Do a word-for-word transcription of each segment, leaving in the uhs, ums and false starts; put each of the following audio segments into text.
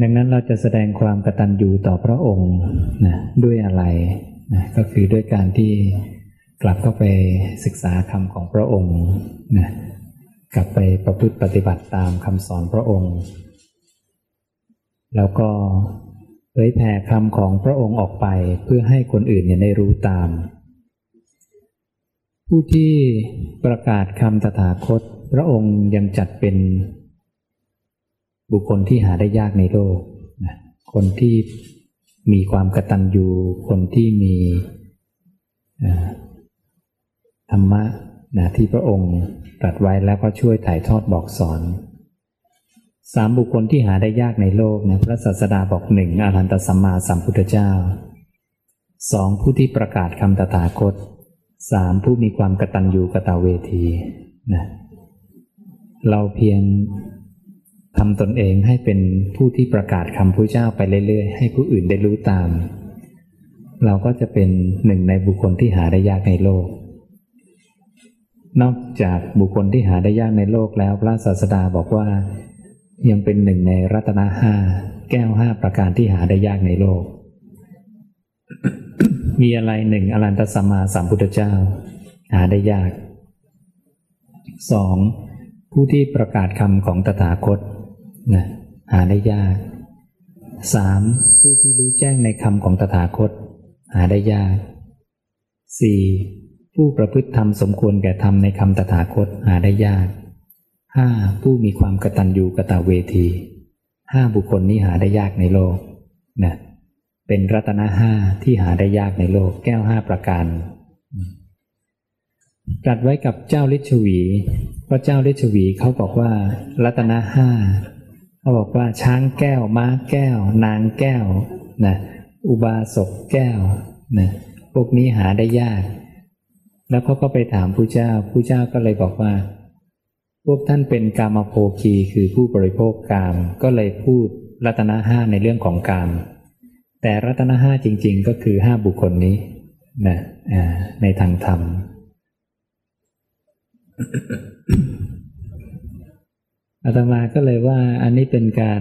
ดังนั้นเราจะแสดงความกตัญญูต่อพระองค์นะด้วยอะไรนะก็คือด้วยการที่กลับเข้าไปศึกษาคำของพระองค์นะกลับไปประพฤติปฏิบัติตามคำสอนพระองค์แล้วก็เผยแผ่คำของพระองค์ออกไปเพื่อให้คนอื่นเนี่ยได้รู้ตามผู้ที่ประกาศคำตถาคตพระองค์ยังจัดเป็นบุคคลที่หาได้ยากในโลกนะคนที่มีความกตัญญูคนที่มีธรรมะนะที่พระองค์ตรัสไว้แล้วก็ช่วยถ่ายทอดบอกสอนสามบุคคลที่หาได้ยากในโลกนะพระศาสดาบอกหนึ่งอรหันตสัมมาสัมพุทธเจ้าสองผู้ที่ประกาศคำตถาคตสามผู้มีความกตัญญูกตเวทีนะเราเพียงทำตนเองให้เป็นผู้ที่ประกาศคำพระเจ้าไปเรื่อยๆให้ผู้อื่นได้รู้ตามเราก็จะเป็นหนึ่งในบุคคลที่หาได้ยากในโลกนอกจากบุคคลที่หาได้ยากในโลกแล้วพระศาสดาบอกว่ายังเป็นหนึ่งในรัตนะห้าแก้วห้าประการที่หาได้ยากในโลก มีอะไรหนึ่งอรหันตสัมมาสัมพุทธเจ้าหาได้ยากสองผู้ที่ประกาศคำของตถาคตนะหาได้ยากสามผู้ที่รู้แจ้งในคำของตถาคตหาได้ยากสี่ผู้ประพฤติธรรมสมควรแก่ธรรมในคำตถาคตหาได้ยากห้าผู้มีความกตัญญูกตเวทีห้าบุคคลนี้หาได้ยากในโลกนะเป็นรัตนะห้าที่หาได้ยากในโลกแก้วห้าประการตรัสไว้กับเจ้าฤชวีเพราะเจ้าฤชวีเขาบอกว่ารัตนะห้าเขาบอกว่าช้างแก้วม้าแก้วนางแก้วนะอุบาสกแก้วนะพวกนี้หาได้ยากแล้วเขาก็ไปถามผู้เจ้าผู้เจ้าก็เลยบอกว่าพวกท่านเป็นกามโภคีคือผู้บริโภคกามก็เลยพูดรัตนะห้าในเรื่องของกามแต่รัตนะห้าจริงๆก็คือห้าบุคคลนี้นะในทางธรรม อาตมาก็เลยว่าอันนี้เป็นการ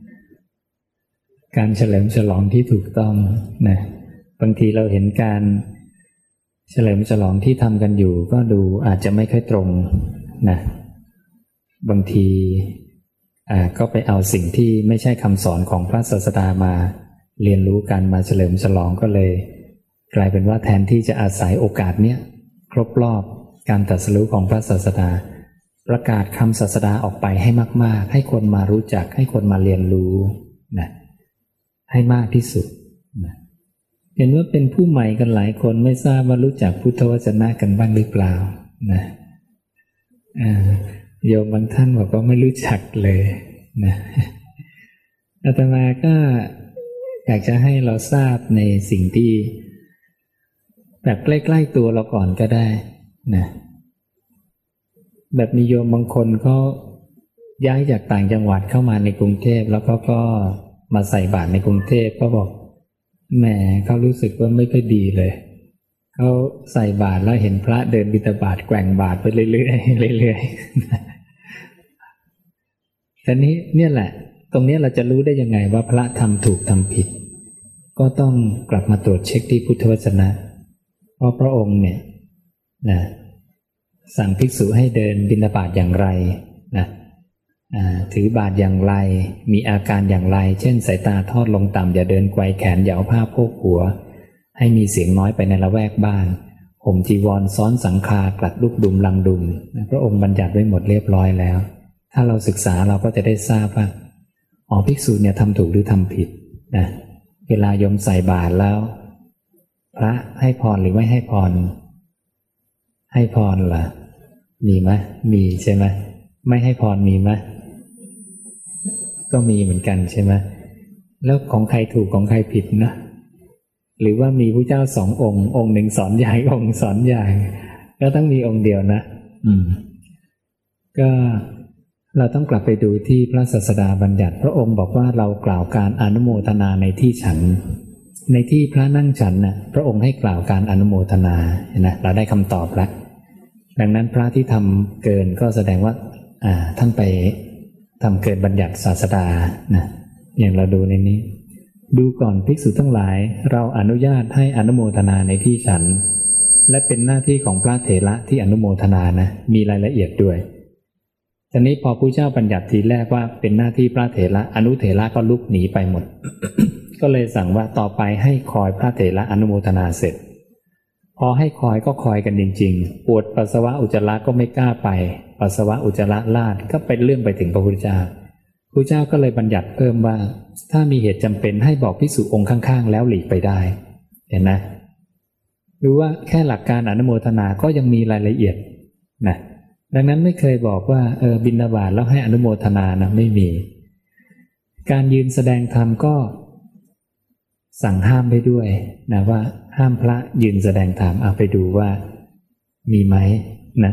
การเฉลิมฉลองที่ถูกต้องนะบางทีเราเห็นการเฉลิมฉลองที่ทำกันอยู่ก็ดูอาจจะไม่ค่อยตรงนะบางทีอ่าก็ไปเอาสิ่งที่ไม่ใช่คำสอนของพระศาสดามาเรียนรู้กันมาเฉลิมฉลองก็เลยกลายเป็นว่าแทนที่จะอาศัยโอกาสเนี้ยครบรอบการตรัสรู้ของพระศาสดาประกาศคำศาสดาออกไปให้มากๆให้คนมารู้จักให้คนมาเรียนรู้นะให้มากที่สุดนะเห็นว่าเป็นผู้ใหม่กันหลายคนไม่ทราบว่ารู้จักพุทธวจนะกันบ้างหรือเปล่านะอ่าโยมบางท่านบอกว่าไม่รู้จักเลยนะอาตมาก็อยากจะให้เราทราบในสิ่งที่แบบใกล้ๆตัวเราก่อนก็ได้นะแบบมีโยมบางคนเขาย้ายจากต่างจังหวัดเข้ามาในกรุงเทพแล้วเขาก็มาใส่บาตรในกรุงเทพก็บอกแหมเขารู้สึกว่าไม่ค่อยดีเลยเขาใส่บาตรแล้วเห็นพระเดินบิณฑบาตแกว่งบาตรไปเรื่อยๆเรื่อยๆทีนี้เนี่ยแหละตรงนี้เราจะรู้ได้ยังไงว่าพระทำถูกทำผิดก็ต้องกลับมาตรวจเช็คที่พุทธวจนะเพราะพระองค์เนี่ยนะสั่งภิกษุให้เดินบิณฑบาตอย่างไรนะถือบาตรอย่างไรมีอาการอย่างไรเช่นสายตาทอดลงต่ำอย่าเดินไกวแขนอย่าเอาผ้าโพกหัวให้มีเสียงน้อยไปในละแวกบ้านห่มจีวรซ้อนสังฆากลัดลูกดุมลังดุมพระองค์บัญญัติไว้หมดเรียบร้อยแล้วถ้าเราศึกษาเราก็จะได้ทราบว่าอ๋อภิกษุเนี่ยทำถูกหรือทำผิดนะเวลาโยมใส่บาตรแล้วพระให้พรหรือไม่ให้พรให้พรล่ะมีไหมมีใช่ไหมไม่ให้พรมีไหมก็มีเหมือนกันใช่ไหมแล้วของใครถูกของใครผิดนะหรือว่ามีพระเจ้าสององค์องค์หนึ่งสอนใหญ่องค์สอนใหญ่ก็ต้องมีองค์เดียวนะอืมก็เราต้องกลับไปดูที่พระศาสดาบัญญัติพระองค์บอกว่าเรากล่าวการอนุโมทนาในที่ฉันในที่พระนั่งฉันน่ะพระองค์ให้กล่าวการอนุโมทนาเห็นไหมเราได้คำตอบแล้วดังนั้นพระที่ทำเกินก็แสดงว่าอ่าท่านไปทำเกินบัญญัติศาสดานะอย่างเราดูในนี้ดูก่อนภิกษุทั้งหลายเราอนุญาตให้อนุโมทนาในที่ฉันและเป็นหน้าที่ของพระเถระที่อนุโมทนานะมีรายละเอียดด้วยทีนี้พอพระเจ้าบัญญัติทีแรกว่าเป็นหน้าที่พระเถระอนุเถระก็ลุกหนีไปหมด ก็เลยสั่งว่าต่อไปให้คอยพระเถระอนุโมทนาเสร็จพอให้คอยก็คอยกันจริงๆปวดปัสสาวะอุจจาระก็ไม่กล้าไปปัสสาวะอุจจาระลาดก็เป็นเรื่องไปถึงพระพุทธเจ้าพระเจ้าก็เลยบัญญัติเพิ่มว่าถ้ามีเหตุจำเป็นให้บอกภิกษุองค์ข้างๆแล้วหลีกไปได้เห็นนะรู้ว่าแค่หลักการอนุโมทนาก็ยังมีรายละเอียดนะดังนั้นไม่เคยบอกว่าเออบิณฑบาตแล้วให้อนุโมทนานะไม่มีการยืนแสดงธรรมก็สั่งห้ามไปด้วยนะว่าห้ามพระยืนแสดงธรรมเอาไปดูว่ามีไหมนะ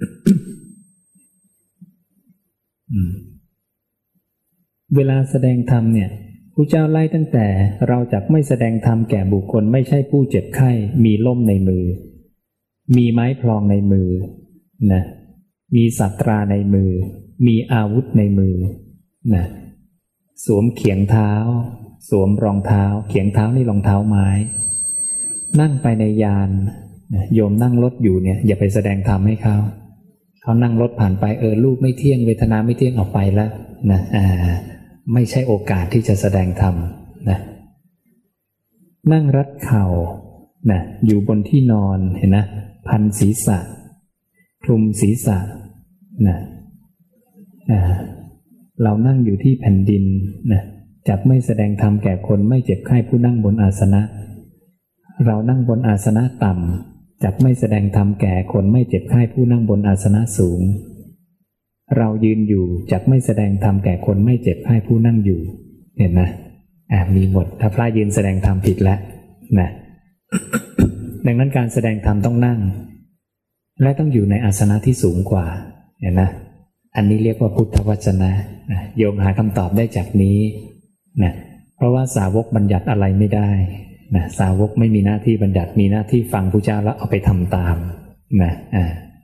อืมเวลาแสดงธรรมเนี่ยพระเจ้าไล่ตั้งแต่เราจักไม่แสดงธรรมแก่บุคคลไม่ใช่ผู้เจ็บไข้มีล่มในมือมีไม้พลองในมือนะมีสัตราในมือมีอาวุธในมือนะสวมเขียงเท้าสวมรองเท้าเขียงเท้านี่รองเท้าไม้นั่งไปในยานนะโยมนั่งรถอยู่เนี่ยอย่าไปแสดงธรรมให้เขาเขานั่งรถผ่านไปเออรูปไม่เที่ยงเวทนาไม่เที่ยงออกไปแล้วนะอ่าไม่ใช่โอกาสที่จะแสดงธรรมนะนั่งรัดเข่านะอยู่บนที่นอนเห็นนะพันศีรษะคลุมศีรษะนะอ่าเรานั่งอยู่ที่แผ่นดินนะจักไม่แสดงธรรมแก่คนไม่เจ็บไข้ผู้นั่งบนอาสนะเรานั่งบนอาสนะต่ำจักไม่แสดงธรรมแก่คนไม่เจ็บไข้ผู้นั่งบนอาสนะสูงเรายืนอยู่จักไม่แสดงธรรมแก่คนไม่เจ็บไข้ผู้นั่งอยู่เห็นนะอ่ามีหมดถ้าพระยืนแสดงธรรมผิดแล้วนะ ดังนั้นการแสดงธรรมต้องนั่งและต้องอยู่ในอาสนะที่สูงกว่าเห็นนะอันนี้เรียกว่าพุทธวจนะนะโยมหาคำตอบได้จากนี้นะเพราะว่าสาวกบัญญัติอะไรไม่ได้นะสาวกไม่มีหน้าที่บัญญัติมีหน้าที่ฟังพระเจ้าแล้วเอาไปทำตามนะอ่า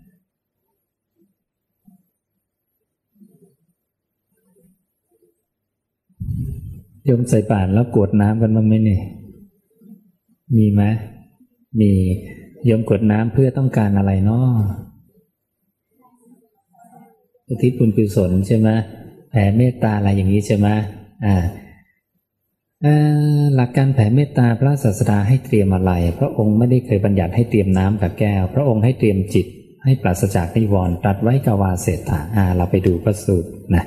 โยมใส่บาตรแล้วกรวดน้ำกันบ้างไหมเนี่ยมีไหมมีโยมกรวดน้ำเพื่อต้องการอะไรเนาะอุทิศบุญกุศลใช่ไหมแผ่เมตตาอะไรอย่างนี้ใช่ไหมอ่าหลักการแผ่เมตตาพระศาสดาให้เตรียมอะไรพระองค์ไม่ได้เคยบัญญัติให้เตรียมน้ำกับแก้วพระองค์ให้เตรียมจิตให้ปราศจากนิวรณ์ตรัสไว้กวาเศรษฐาอ่าเราไปดูพระสูตรนะ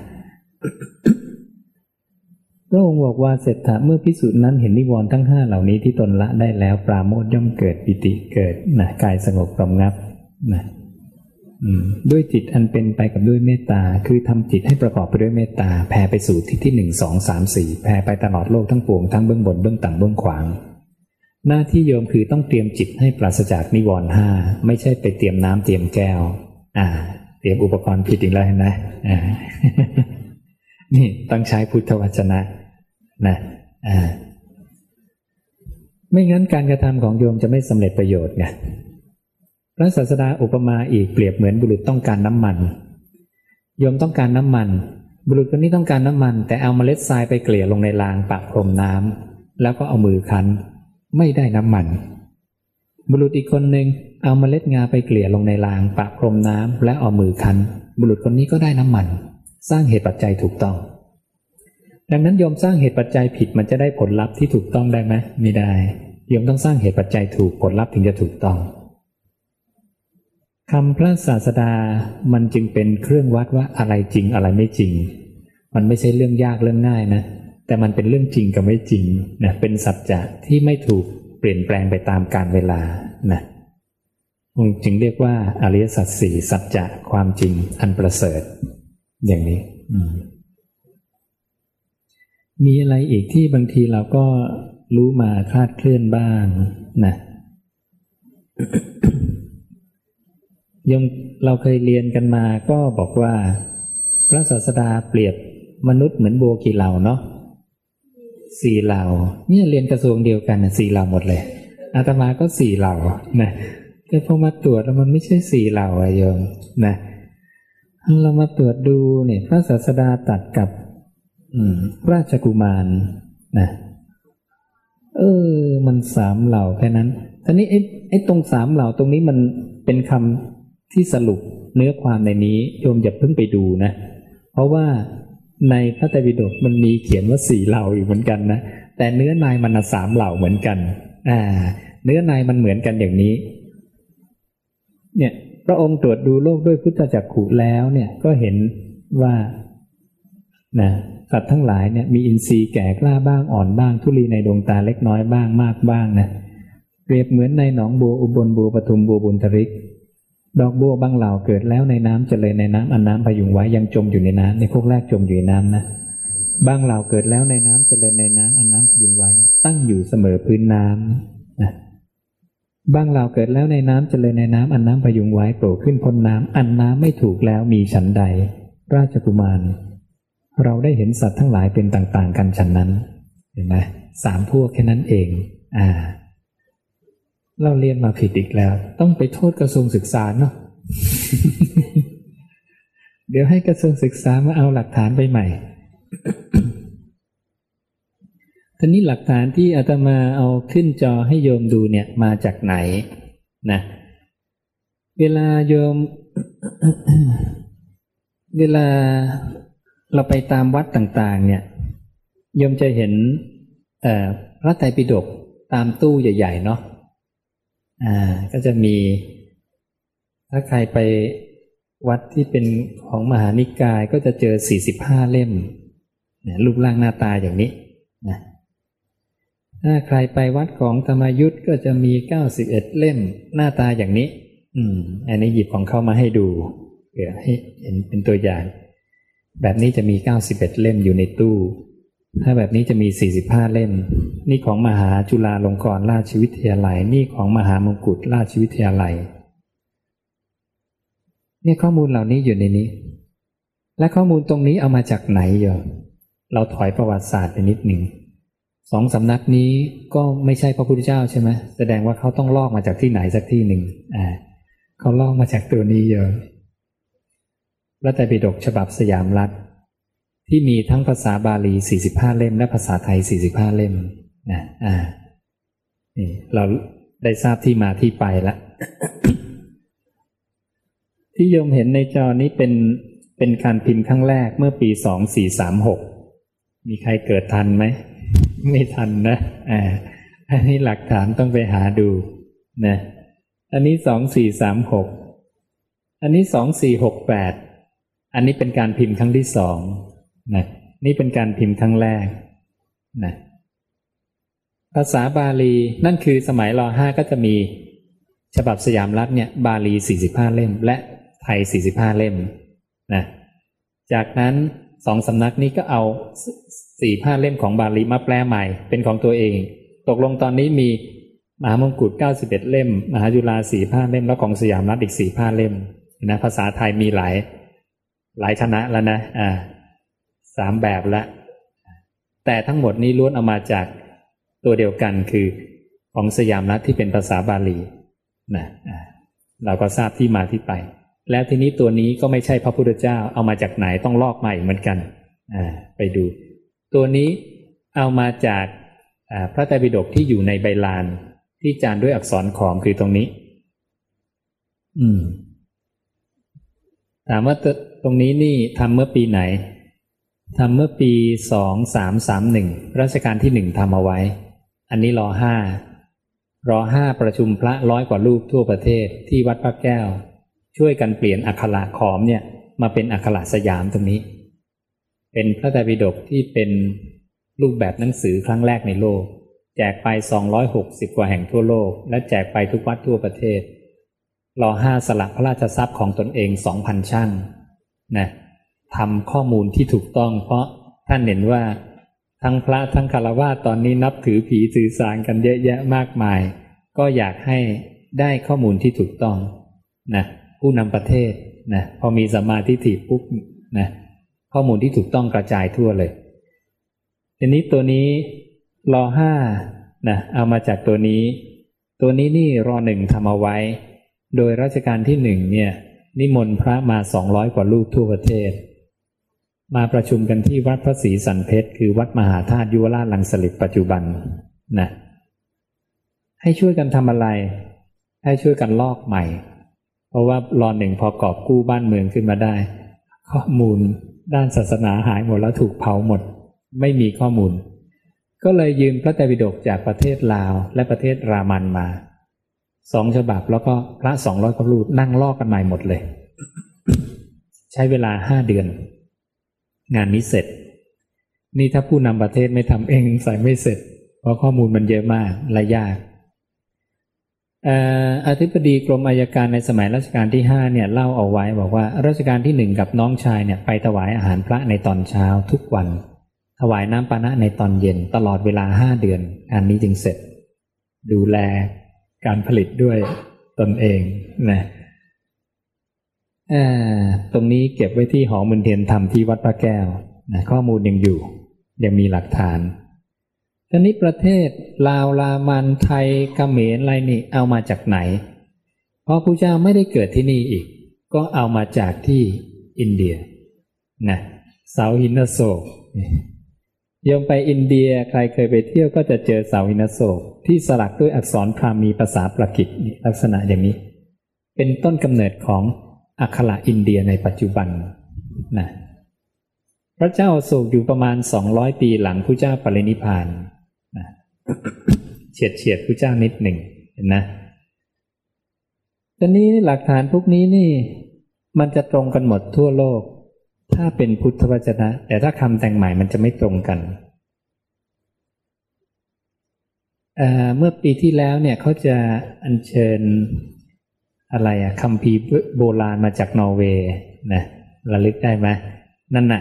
พระองค์บอกว่าเศรษฐะเมื่อภิกษุนั้นเห็นนิวรณ์ทั้งห้าเหล่านี้ที่ตนละได้แล้วปราโมทย์ย่อมเกิดปิติเกิดนะกายสงบรำงับนะด้วยจิตอันเป็นไปกับด้วยเมตตาคือทำจิตให้ประกอบไปด้วยเมตตาแผ่ไปสู่ทิศที่หนึ่งสองสามสี่แผ่ไปตลอดโลกทั้งปวงทั้งเบื้องบนเบื้องต่ำเบื้องขวางหน้าที่โยมคือต้องเตรียมจิตให้ปราศจากนิวรณ์ห้าไม่ใช่ไปเตรียมน้ำเตรียมแก้วอ่าเตรียมอุปกรณ์ผิดอีกแล้วนะอ่า นี่ต้องใช้พุทธวจนะนะอ่าไม่งั้นการกระทำของโยมจะไม่สำเร็จประโยชน์ไงพระศาสดาอุปมาอีกเปรียบเหมือนบุรุษต้องการน้ำมันโยมต้องการน้ำมันบุรุษคนนี้ต้องการน้ำมันแต่เอาเมล็ดทรายไปเกลี่ยลงในรางปะพรมน้ำแล้วก็เอามือคั้นไม่ได้น้ำมันบุรุษอีกคนหนึ่งเอาเมล็ดงาไปเกลี่ยลงในรางปะพรมน้ำและเอามือคั้นบุรุษคนนี้ก็ได้น้ำมันสร้างเหตุปัจจัยถูกต้องดังนั้นโยมสร้างเหตุปัจจัยผิดมันจะได้ผลลัพธ์ที่ถูกต้องได้ไหมไม่ได้โยมต้องสร้างเหตุปัจจัยถูกผลลัพธ์ถึงจะถูกต้องคำพระศาสดามันจึงเป็นเครื่องวัดว่าอะไรจริงอะไรไม่จริงมันไม่ใช่เรื่องยากเรื่องง่ายนะแต่มันเป็นเรื่องจริงกับไม่จริงนะเป็นสัจจะที่ไม่ถูกเปลี่ยนแปลงไปตามกาลเวลานะจึงเรียกว่าอริยสัจสี่สัจจะความจริงอันประเสริฐอย่างนี้มีอะไรอีกที่บางทีเราก็รู้มาคลาดเคลื่อนบ้างนะ ยังเราเคยเรียนกันมาก็บอกว่าพระศาสดาเปรียบมนุษย์เหมือนบัวกี่เหล่าเนาะสี่เหล่าเนี่ยเรียนกระทรวงเดียวกันนะสี่เหล่าหมดเลยอาตมาก็สี่เหล่านะแต่พอมาตรวจแล้วมันไม่ใช่สี่เหล่าอะโยมนะเรามาตรวจดูเนี่ยพระศาสดาตรัสกับอืมราชกุมารนะเออมันสามเหล่าแค่นั้นทีนี้ไอ้ไอ้ตรงสามเหล่าตรงนี้มันเป็นคำที่สรุปเนื้อความในนี้โยมอย่าเพิ่งไปดูนะเพราะว่าในพระไตรปิฎกมันมีเขียนว่าสี่เหล่าอยู่เหมือนกันนะแต่เนื้อในมันสามเหล่าเหมือนกันอ่าเนื้อในมันเหมือนกันอย่างนี้เนี่ยพระองค์ตรวจดูโลกด้วยพุทธจักขุแล้วเนี่ยก็เห็นว่านะสัตว์ทั้งหลายเนี่ยมีอินทรีย์แก่กล้าบ้างอ่อนบ้างทุลีในดวงตาเล็กน้อยบ้างมากบ้างนะเปรียบเหมือนในหนองบัวอุบลบัวปทุมบัวบุญทริกดอกบัวบางเหล่าเกิดแล้วในน้ำเจริญในน้ำอันน้ำพยุงไว้ยังจมอยู่ในน้ำในพวกแรกจมอยู่ในน้ำนะบางเหล่าเกิดแล้วในน้ำเจริญในน้ำอันน้ำพยุงไว้ตั้งอยู่เสมอพื้นน้ำนะบางเหล่าเกิดแล้วในน้ำเจริญในน้ำอันน้ำพยุงไว้โผล่ขึ้นพ้นน้ำอันน้ำไม่ถูกแล้วมีฉันใดราชกุมารเราได้เห็นสัตว์ทั้งหลายเป็นต่างๆกันฉันนั้นเห็นไหมสามพวกแค่นั้นเองอ่าเราเรียนมาผิดอีกแล้วต้องไปโทษกระทรวงศึกษาเนาะ เดี๋ยวให้กระทรวงศึกษามาเอาหลักฐานไปใหม่ ทีนี้หลักฐานที่อาตมาเอาขึ้นจอให้โยมดูเนี่ยมาจากไหนนะเวลาโยม เวลาเราไปตามวัดต่างๆเนี่ยโยมจะเห็นพระไตรปิฎกตามตู้ใหญ่ๆเนาะอ่าก็จะมีถ้าใครไปวัดที่เป็นของมหานิกายก็จะเจอสี่สิบห้าเล่มเนี่ยรูปร่างหน้าตาอย่างนี้นะถ้าใครไปวัดของธรรมยุทธ์ก็จะมีเก้าสิบเอ็ดเล่มหน้าตาอย่างนี้อืมอันนี้หยิบของเขามาให้ดูเพื่อให้เห็นเป็นตัวอย่างแบบนี้จะมีเก้าสิบเอ็ดเล่มอยู่ในตู้ถ้าแบบนี้จะมีสี่สิบห้าเล่มนี่ของมหาจุฬาลงกรณราชวิทยาลัยนี่ของมหามงกุฎราชวิทยาลัยเนี่ยข้อมูลเหล่านี้อยู่ในนี้และข้อมูลตรงนี้เอามาจากไหนโยมเราถอยประวัติศาสตร์ไปนิดหนึ่งสองสำนักนี้ก็ไม่ใช่พระพุทธเจ้าใช่ไหมแสดงว่าเขาต้องลอกมาจากที่ไหนสักที่หนึ่งอ่าเขาลอกมาจากตัวนี้โยมพระไตรปิฎกฉบับสยามรัฐที่มีทั้งภาษาบาลีสี่สิบห้าเล่มและภาษาไทยสี่สิบห้าเล่มนะอ่านี่เราได้ทราบที่มาที่ไปละ ที่โยมเห็นในจอนี้เป็นเป็นการพิมพ์ครั้งแรกเมื่อปีสองสี่สามหกมีใครเกิดทันไหมไม่ทันนะอ่าอันนี้หลักฐานต้องไปหาดูนะอันนี้สองสี่สามหกอันนี้สองสี่หกแปดอันนี้เป็นการพิมพ์ครั้งที่สองนะนี่เป็นการพิมพ์ครั้งแรกนะภาษาบาลีนั่นคือสมัยร.ห้าก็จะมีฉบับสยามรัฐเนี่ยบาลีสี่สิบห้าเล่มและไทยสี่สิบห้าเล่มนะจากนั้นสองสำนักนี้ก็เอาสี่สิบห้าเล่มของบาลีมาแปลใหม่เป็นของตัวเองตกลงตอนนี้มีมหามงกุฎเก้าสิบเอ็ดเล่มมหาจุฬาสี่สิบห้าเล่มแล้วของสยามรัฐอีกสี่สิบห้าเล่มนะภาษาไทยมีหลายหลายคณะแล้วนะอ่าสามแบบละแต่ทั้งหมดนี้ล้วนเอามาจากตัวเดียวกันคือของสยามรัฐที่เป็นภาษาบาลีนะอ่าเราก็ทราบที่มาที่ไปแล้วทีนี้ตัวนี้ก็ไม่ใช่พระพุทธเจ้าเอามาจากไหนต้องลอกมาอีกเหมือนกันอ่าไปดูตัวนี้เอามาจากอ่าพระไตรปิฎกที่อยู่ในใบลานที่จานด้วยอักษรขอมคือตรงนี้อืมถามว่าตรงนี้นี่ทำเมื่อปีไหนทำเมื่อปีสองสามสามหนึ่งรัชกาลที่หนึ่งทำเอาไว้อันนี้รอห้ารอห้าประชุมพระร้อยกว่ารูปทั่วประเทศที่วัดพระแก้วช่วยกันเปลี่ยนอักขระขอมเนี่ยมาเป็นอักขระสยามตรงนี้เป็นพระไตรปิฎกที่เป็นรูปแบบหนังสือครั้งแรกในโลกแจกไปสองร้อยหกสิบกว่าแห่งทั่วโลกและแจกไปทุกวัดทั่วประเทศรอห้าสละพระราชทรัพย์ของตนเอง สองพัน ช่างนะทำข้อมูลที่ถูกต้องเพราะท่านเห็นว่าทั้งพระทั้งฆราวาสตอนนี้นับถือผีสื่อสารกันเยอะแยะมากมายก็อยากให้ได้ข้อมูลที่ถูกต้องนะผู้นำประเทศนะพอมีสัมมาทิฏฐิปุ๊บนะข้อมูลที่ถูกต้องกระจายทั่วเลยทีนี้ตัวนี้รอห้านะเอามาจากตัวนี้ตัวนี้นี่รอหนึ่งทำเอาไว้โดยรัชกาลที่หนึ่งเนี่ยนิมนต์พระมาสองร้อยกว่ารูปทั่วประเทศมาประชุมกันที่วัดพระศรีสันเพชรคือวัดมหาธาตุยุวราชรังสฤษปัจจุบันนะให้ช่วยกันทำอะไรให้ช่วยกันลอกใหม่เพราะว่ารอหนึ่งพอกอบกู้บ้านเมืองขึ้นมาได้ข้อมูลด้านศาสนาหายหมดแล้วถูกเผาหมดไม่มีข้อมูลก็เลยยืมพระไตรปิฎกจากประเทศลาวและประเทศรามันมาสองฉบับแล้วก็พระสองร้อยกว่ารูปนั่งลอกกันใหม่หมดเลย ใช้เวลาห้าเดือนงานนี้เสร็จนี่ถ้าผู้นำประเทศไม่ทำเองใส่ไม่เสร็จเพราะข้อมูลมันเยอะมากและยากอธิบดีกรมอัยการในสมัยรัชกาลที่ห้าเนี่ยเล่าเอาไว้บอกว่ารัชกาลที่หนึ่งกับน้องชายเนี่ยไปถวายอาหารพระในตอนเช้าทุกวันถวายน้ำปานะในตอนเย็นตลอดเวลาห้าเดือนงานนี้จึงเสร็จดูแลการผลิตด้วยตนเองนะตรงนี้เก็บไว้ที่หอมนเทียนธรรมที่วัดพระแก้วนะข้อมูลยังอยู่ยังมีหลักฐานทีนี้ประเทศลาวลามันไทยเขมรอะไรนี่เอามาจากไหนเพราะพระเจ้าไม่ได้เกิดที่นี่อีกก็เอามาจากที่อินเดียนะเสาหินโศกโยมไปอินเดียใครเคยไปเที่ยวก็จะเจอเสาหินโศกที่สลักด้วยอักษรพราหมีภาษาปรากิตลักษณะอย่างนี้เป็นต้นกำเนิดของอักขระอินเดียในปัจจุบันนะพระเจ้าอโศกอยู่ประมาณสองร้อยปีหลังพระเจ้าปรินิพพานนะเฉียดเฉียดพระเจ้านิดหนึ่งเห็นนะตอนนี้หลักฐานพวกนี้นี่มันจะตรงกันหมดทั่วโลกถ้าเป็นพุทธวจนะแต่ถ้าคำแต่งใหม่มันจะไม่ตรงกันเอ่อเมื่อปีที่แล้วเนี่ยเขาจะอัญเชิญอะไรอะคัมภีร์โบราณมาจากนอร์เวย์นะระลึกได้ไหมนั่นน่ะ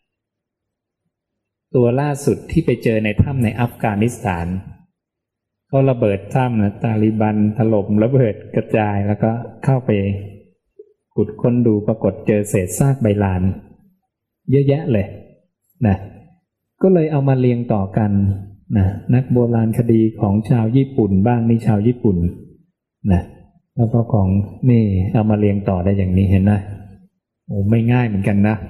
ตัวล่าสุดที่ไปเจอในถ้ำในอัฟกานิสถานเขาระเบิดถ้ำนะตาลิบันถล่มระเบิดกระจายแล้วก็เข้าไปขุดค้นดูปรากฏเจอเศษซากใบลานเยอะแยะเลยนะก็เลยเอามาเรียงต่อกันนะนักโบราณคดีของชาวญี่ปุ่นบ้างนี่ชาวญี่ปุ่นนะแล้วก็ของนี่เอามาเรียงต่อได้อย่างนี้เห็นนะโอ้ไม่ง่ายเหมือนกันนะ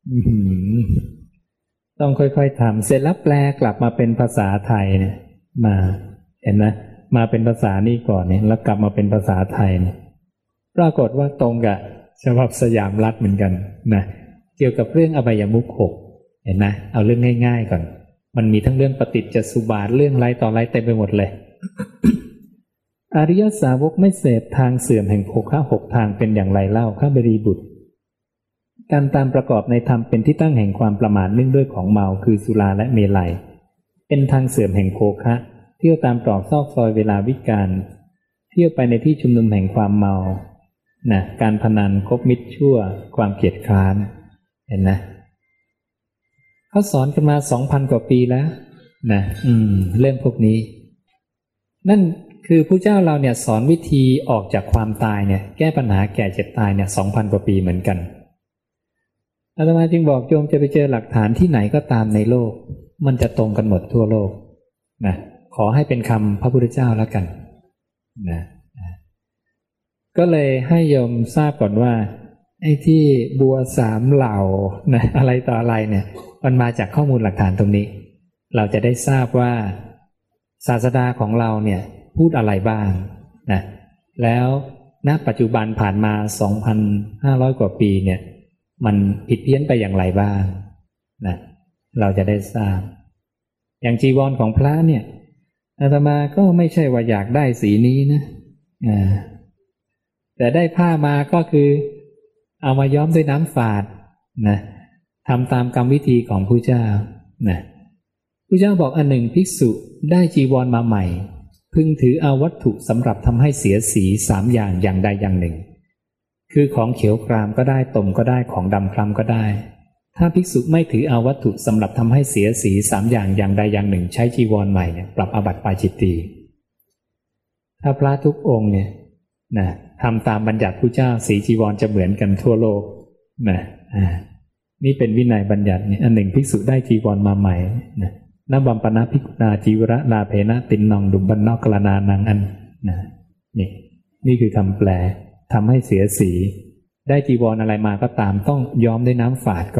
ต้องค่อยๆทำเสร็จแล้วแปลกลับมาเป็นภาษาไทยเนี่ยมาเห็นนะมาเป็นภาษานี่ก่อนเนี่ยแล้วกลับมาเป็นภาษาไทยเนี่ยปรากฏว่าตรงกับฉบับสยามรัฐเหมือนกันนะเกี่ยวกับเรื่องอบายมุขหกเห็นนะเอาเรื่องง่ายๆก่อนมันมีทั้งเรื่องปฏิจจสุบาทเรื่องไรต่อไรเต็มไปหมดเลย อริยสาวกไม่เสพทางเสื่อมแห่งโภคะหกทางเป็นอย่างไรเล่าข้าบรีบุตรการตามประกอบในธรรมเป็นที่ตั้งแห่งความประมาทเนื่องด้วยของเมาคือสุราและเมลัยเป็นทางเสื่อมแห่งโภคะเที่ยวตามตรอกซอกซอยเวลาวิกาลเที่ยวไปในที่ชุมนุมแห่งความเมานะการพนันคบมิตรชั่วความเกียจคร้านเห็นนะเขาสอนกันมาสองพันกว่าปีแล้วนะอืมเรื่องพวกนี้นั่นคือพระเจ้าเราเนี่ยสอนวิธีออกจากความตายเนี่ยแก้ปัญหาแก่เจ็บตายเนี่ยสองพันกว่าปีเหมือนกันอาตมาจึงบอกโยมจะไปเจอหลักฐานที่ไหนก็ตามในโลกมันจะตรงกันหมดทั่วโลกนะขอให้เป็นคำพระพุทธเจ้าแล้วกันนะก็เลยให้โยมทราบก่อนว่าไอ้ที่บัวสามเหล่านะอะไรต่ออะไรเนี่ยมันมาจากข้อมูลหลักฐานตรงนี้เราจะได้ทราบว่าศาสดาของเราเนี่ยพูดอะไรบ้างนะแล้วณปัจจุบันผ่านมา สองพันห้าร้อย กว่าปีเนี่ยมันผิดเพี้ยนไปอย่างไรบ้างนะเราจะได้ทราบอย่างจีวรของพระเนี่ยอาตมาก็ไม่ใช่ว่าอยากได้สีนี้นะอ่าแต่ได้ผ้ามาก็คือเอามาย้อมด้วยน้ำฝาดนะทำตามกรรมวิธีของพระเจ้านะพระเจ้าบอกอันหนึ่งภิกษุได้จีวรมาใหม่พึงถือเอาวัตถุสำหรับทำให้เสียสีสามอย่างอย่างใดอย่างหนึ่งคือของเขียวครามก็ได้ตมก็ได้ของดำคล้ำก็ได้ถ้าภิกษุไม่ถือเอาวัตถุสำหรับทำให้เสียสีสามอย่างอย่างใดอย่างหนึ่งใช้จีวรใหม่เนี่ยปรับอาบัติปาจิตตีถ้าพระทุกองค์เนี่ยนะทำตามบัญญัติพระเจ้าสีจีวรจะเหมือนกันทั่วโลกนะอ่านี่เป็นวินัยบัญญัตินี่อันหนึ่งภิกษุได้จีวรมาใหม่นะนบัมปนะภิกขุนาจีวระนาเพนะตินนองดุมบันนอกกลนานังอันนะนี่นี่คือคำแปลทำให้เสียสีได้จีวรอะไรมาก็ตามต้องย้อมด้วยน้ำฝาดก่อน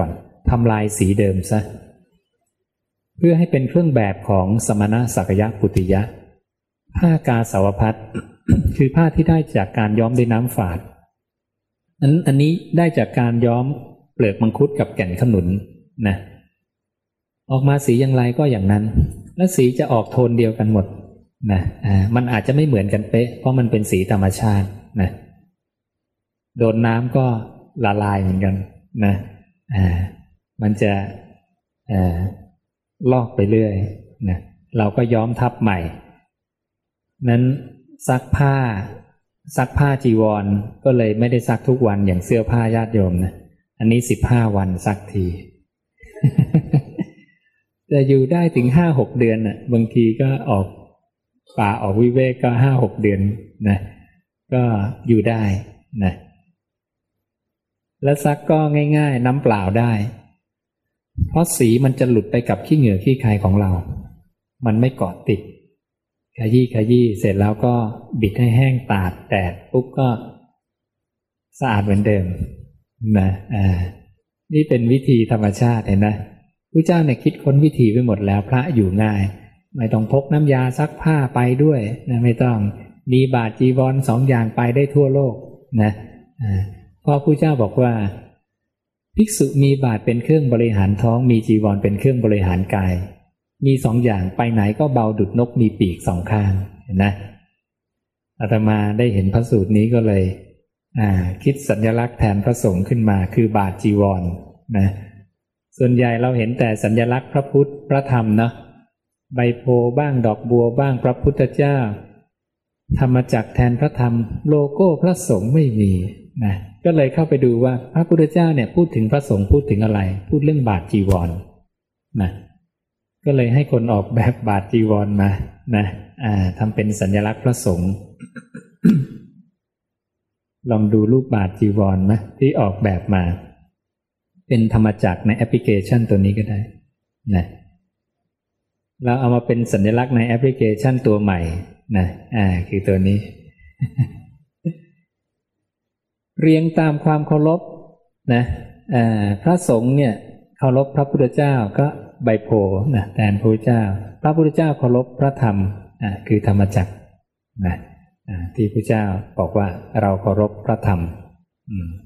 ทำลายสีเดิมซะเพื่อให้เป็นเครื่องแบบของสมณะสักยะปุติยะผ้ากาสาวพัส คือผ้าที่ได้จากการย้อมด้วยน้ำฝาดอันอันนี้ได้จากการย้อมเปลือกมังคุดกับแก่นขนุนนะออกมาสีอย่างไรก็อย่างนั้นและสีจะออกโทนเดียวกันหมดนะอ่ามันอาจจะไม่เหมือนกันเป๊ะเพราะมันเป็นสีธรรมชาตินะโดนน้ำก็ละลายเหมือนกันนะอ่ามันจะอ่าลอกไปเรื่อยนะเราก็ย้อมทับใหม่นั้นซักผ้าซักผ้าจีวรก็เลยไม่ได้ซักทุกวันอย่างเสื้อผ้าญาติโยมนะอันนี้สิบห้าวันซักที จะอยู่ได้ถึงห้าหกเดือนน่ะบางทีก็ออกป่าออกวิเวกก็ห้าหกเดือนนะก็อยู่ได้นะแล้วซักก็ง่ายๆน้ำเปล่าได้เพราะสีมันจะหลุดไปกับขี้เหงื่อขี้ใครของเรามันไม่เกาะติดขยี้ขยี้เสร็จแล้วก็บิดให้แห้งตากแดดปุ๊บก็สะอาดเหมือนเดิมนะอ่านี่เป็นวิธีธรรมชาติเห็นไหมพระเจ้าเนี่ยคิดค้นวิธีไปหมดแล้วพระอยู่ง่ายไม่ต้องพกน้ำยาซักผ้าไปด้วยนะไม่ต้องมีบาตรจีวรสองอย่างไปได้ทั่วโลกนะอ่าเพราะพระเจ้าบอกว่าภิกษุมีบาตรเป็นเครื่องบริหารท้องมีจีวรเป็นเครื่องบริหารกายมีสองอย่างไปไหนก็เบาดุจนกมีปีกสองข้างเห็นนะอาตมาได้เห็นพระสูตรนี้ก็เลยอ่าคิดสัญลักษณ์แทนพระสงฆ์ขึ้นมาคือบาตรจีวรนะส่วนใหญ่เราเห็นแต่สัญลักษณ์พระพุทธพระธรรมเนาะใบโพบ้างดอกบัวบ้างพระพุทธเจ้าธรรมจักรแทนพระธรรมโลโก้พระสงฆ์ไม่มีนะก็เลยเข้าไปดูว่าพระพุทธเจ้าเนี่ยพูดถึงพระสงฆ์พูดถึงอะไรพูดเรื่องบาตรจีวรนะก็เลยให้คนออกแบบบาตรจีวรมานะอ่าทำเป็นสัญลักษณ์พระสงฆ์ ลองดูรูปบาตรจีวรนะที่ออกแบบมาเป็นธรรมจักรในแอปพลิเคชันตัวนี้ก็ได้นะเราเอามาเป็นสัญลักษณ์ในแอปพลิเคชันตัวใหม่นะอ่าคือตัวนี้ เรียงตามความเคารพนะอ่าพระสงฆ์เนี่ยเคารพพระพุทธเจ้าก็ใบโพนะแทนพระพุทธเจ้าพระพุทธเจ้าเคารพพระธรรมอ่าคือธรรมจักรนะอ่าที่พระเจ้าบอกว่าเราเคารพพระธรรมอืม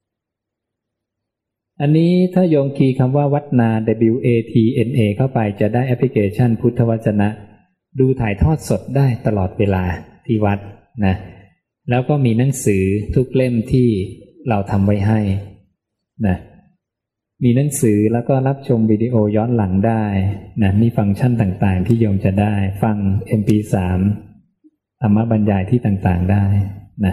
อันนี้ถ้าโยมคีย์คำว่าวัฒนา W A T N A เข้าไปจะได้แอปพลิเคชันพุทธวจนะดูถ่ายทอดสดได้ตลอดเวลาที่วัดนะแล้วก็มีหนังสือทุกเล่มที่เราทำไว้ให้นะมีหนังสือแล้วก็รับชมวิดีโอย้อนหลังได้นะมีฟังก์ชันต่างๆที่โยมจะได้ฟัง เอ็ม พี สาม ธรรมบรรยายที่ต่างๆได้นะ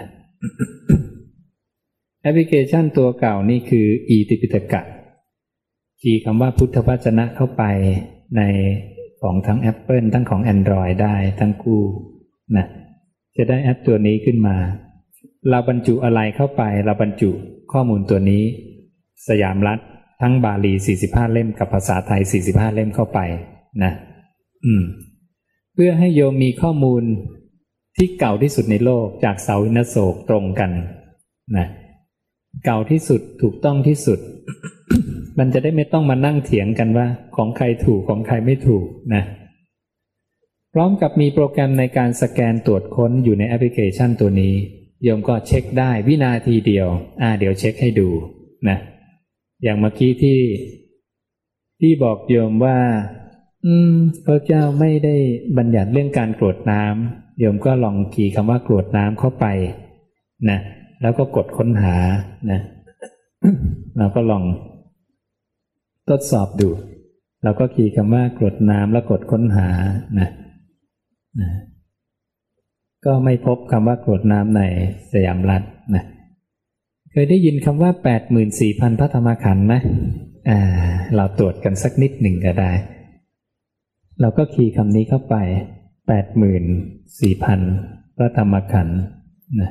แอปพลิเคชันตัวเก่านี่คืออีติปิฎกะคีย์คำว่าพุทธวจนะเข้าไปในของทั้ง Apple ทั้งของ Android ได้ทั้งคู่นะจะได้แอปตัวนี้ขึ้นมาเราบรรจุอะไรเข้าไปเราบรรจุข้อมูลตัวนี้สยามรัฐทั้งบาลีสี่สิบห้าเล่มกับภาษาไทยสี่สิบห้าเล่มเข้าไปนะอืมเพื่อให้โยมมีข้อมูลที่เก่าที่สุดในโลกจากเสาวินโศกตรงกันนะเก่าที่สุดถูกต้องที่สุด มันจะได้ไม่ต้องมานั่งเถียงกันว่าของใครถูกของใครไม่ถูกนะพร้อมกับมีโปรแกรมในการสแกนตรวจค้นอยู่ในแอปพลิเคชันตัวนี้โยมก็เช็คได้วินาทีเดียวอ่าเดี๋ยวเช็คให้ดูนะอย่างเมื่อกี้ที่ที่บอกโยมว่าอืมพระเจ้าไม่ได้บัญญัติเรื่องการกรวดน้ำโยมก็ลองคีย์คำว่ากรวดน้ำเข้าไปนะแล้วก็กดค้นหานะเราก็ลองทดสอบดูเราก็คีย์คำว่ากรวดน้ำแล้วกดค้นหานะนะก็ไม่พบคำว่ากรวดน้ำในสยามรัฐนะเคยได้ยินคำว่า แปดหมื่นสี่พัน พระธรรมขันธ์ไหมอ่าเราตรวจกันสักนิดหนึ่งก็ได้เราก็คีย์คำนี้เข้าไป แปดหมื่นสี่พัน พระธรรมขันธ์นะ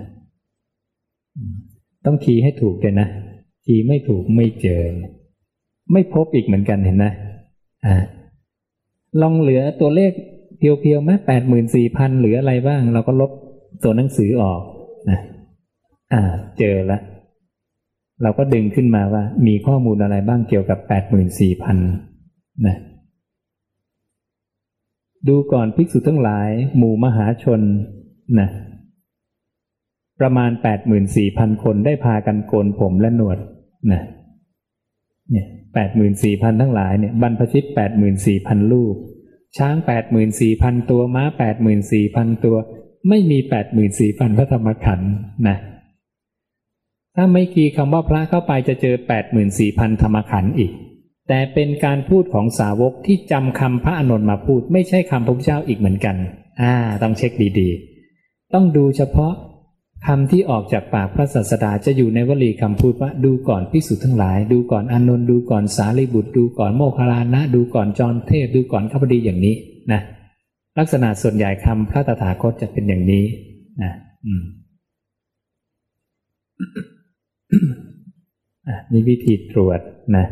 ต้องคีย์ให้ถูกเลยนะคีย์ไม่ถูกไม่เจอไม่พบอีกเหมือนกันเห็นไหมอ่าลองเหลือตัวเลขเพียวๆไหม แปดหมื่นสี่พัน เหลืออะไรบ้างเราก็ลบตัวหนังสือออกนะอ่าเจอแล้วเราก็ดึงขึ้นมาว่ามีข้อมูลอะไรบ้างเกี่ยวกับ แปดหมื่นสี่พัน นะดูก่อนภิกษุทั้งหลายหมู่มหาชนนะประมาณ แปดหมื่นสี่พัน คนได้พากันโกนผมและหนวดนะเนี่ย แปดหมื่นสี่พัน ทั้งหลายเนี่ยบรรพชิต แปดหมื่นสี่พัน ลูกช้าง แปดหมื่นสี่พัน ตัวม้า แปดหมื่นสี่พัน ตัวไม่มี แปดหมื่นสี่พัน พระธรรมขันธ์นะถ้าไม่กีคำว่าพระเข้าไปจะเจอ แปดหมื่นสี่พัน ธรรมขันธ์อีกแต่เป็นการพูดของสาวกที่จำคำพระอานนท์มาพูดไม่ใช่คำพระพุทธเจ้าอีกเหมือนกันอ่าต้องเช็คดีๆต้องดูเฉพาะคำที่ออกจากปากพระศาสดาจะอยู่ในวลีคำพูดว่าดูก่อนภิกษุทั้งหลายดูก่อนอานนท์ดูก่อนสารีบุตรดูก่อนโมคคัลลานะดูก่อนจอมเทพดูก่อนข้าพดีอย่างนี้นะลักษณะส่วนใหญ่คำพระตถาคตจะเป็นอย่างนี้นะอืม นี่วิธีตรวจนะ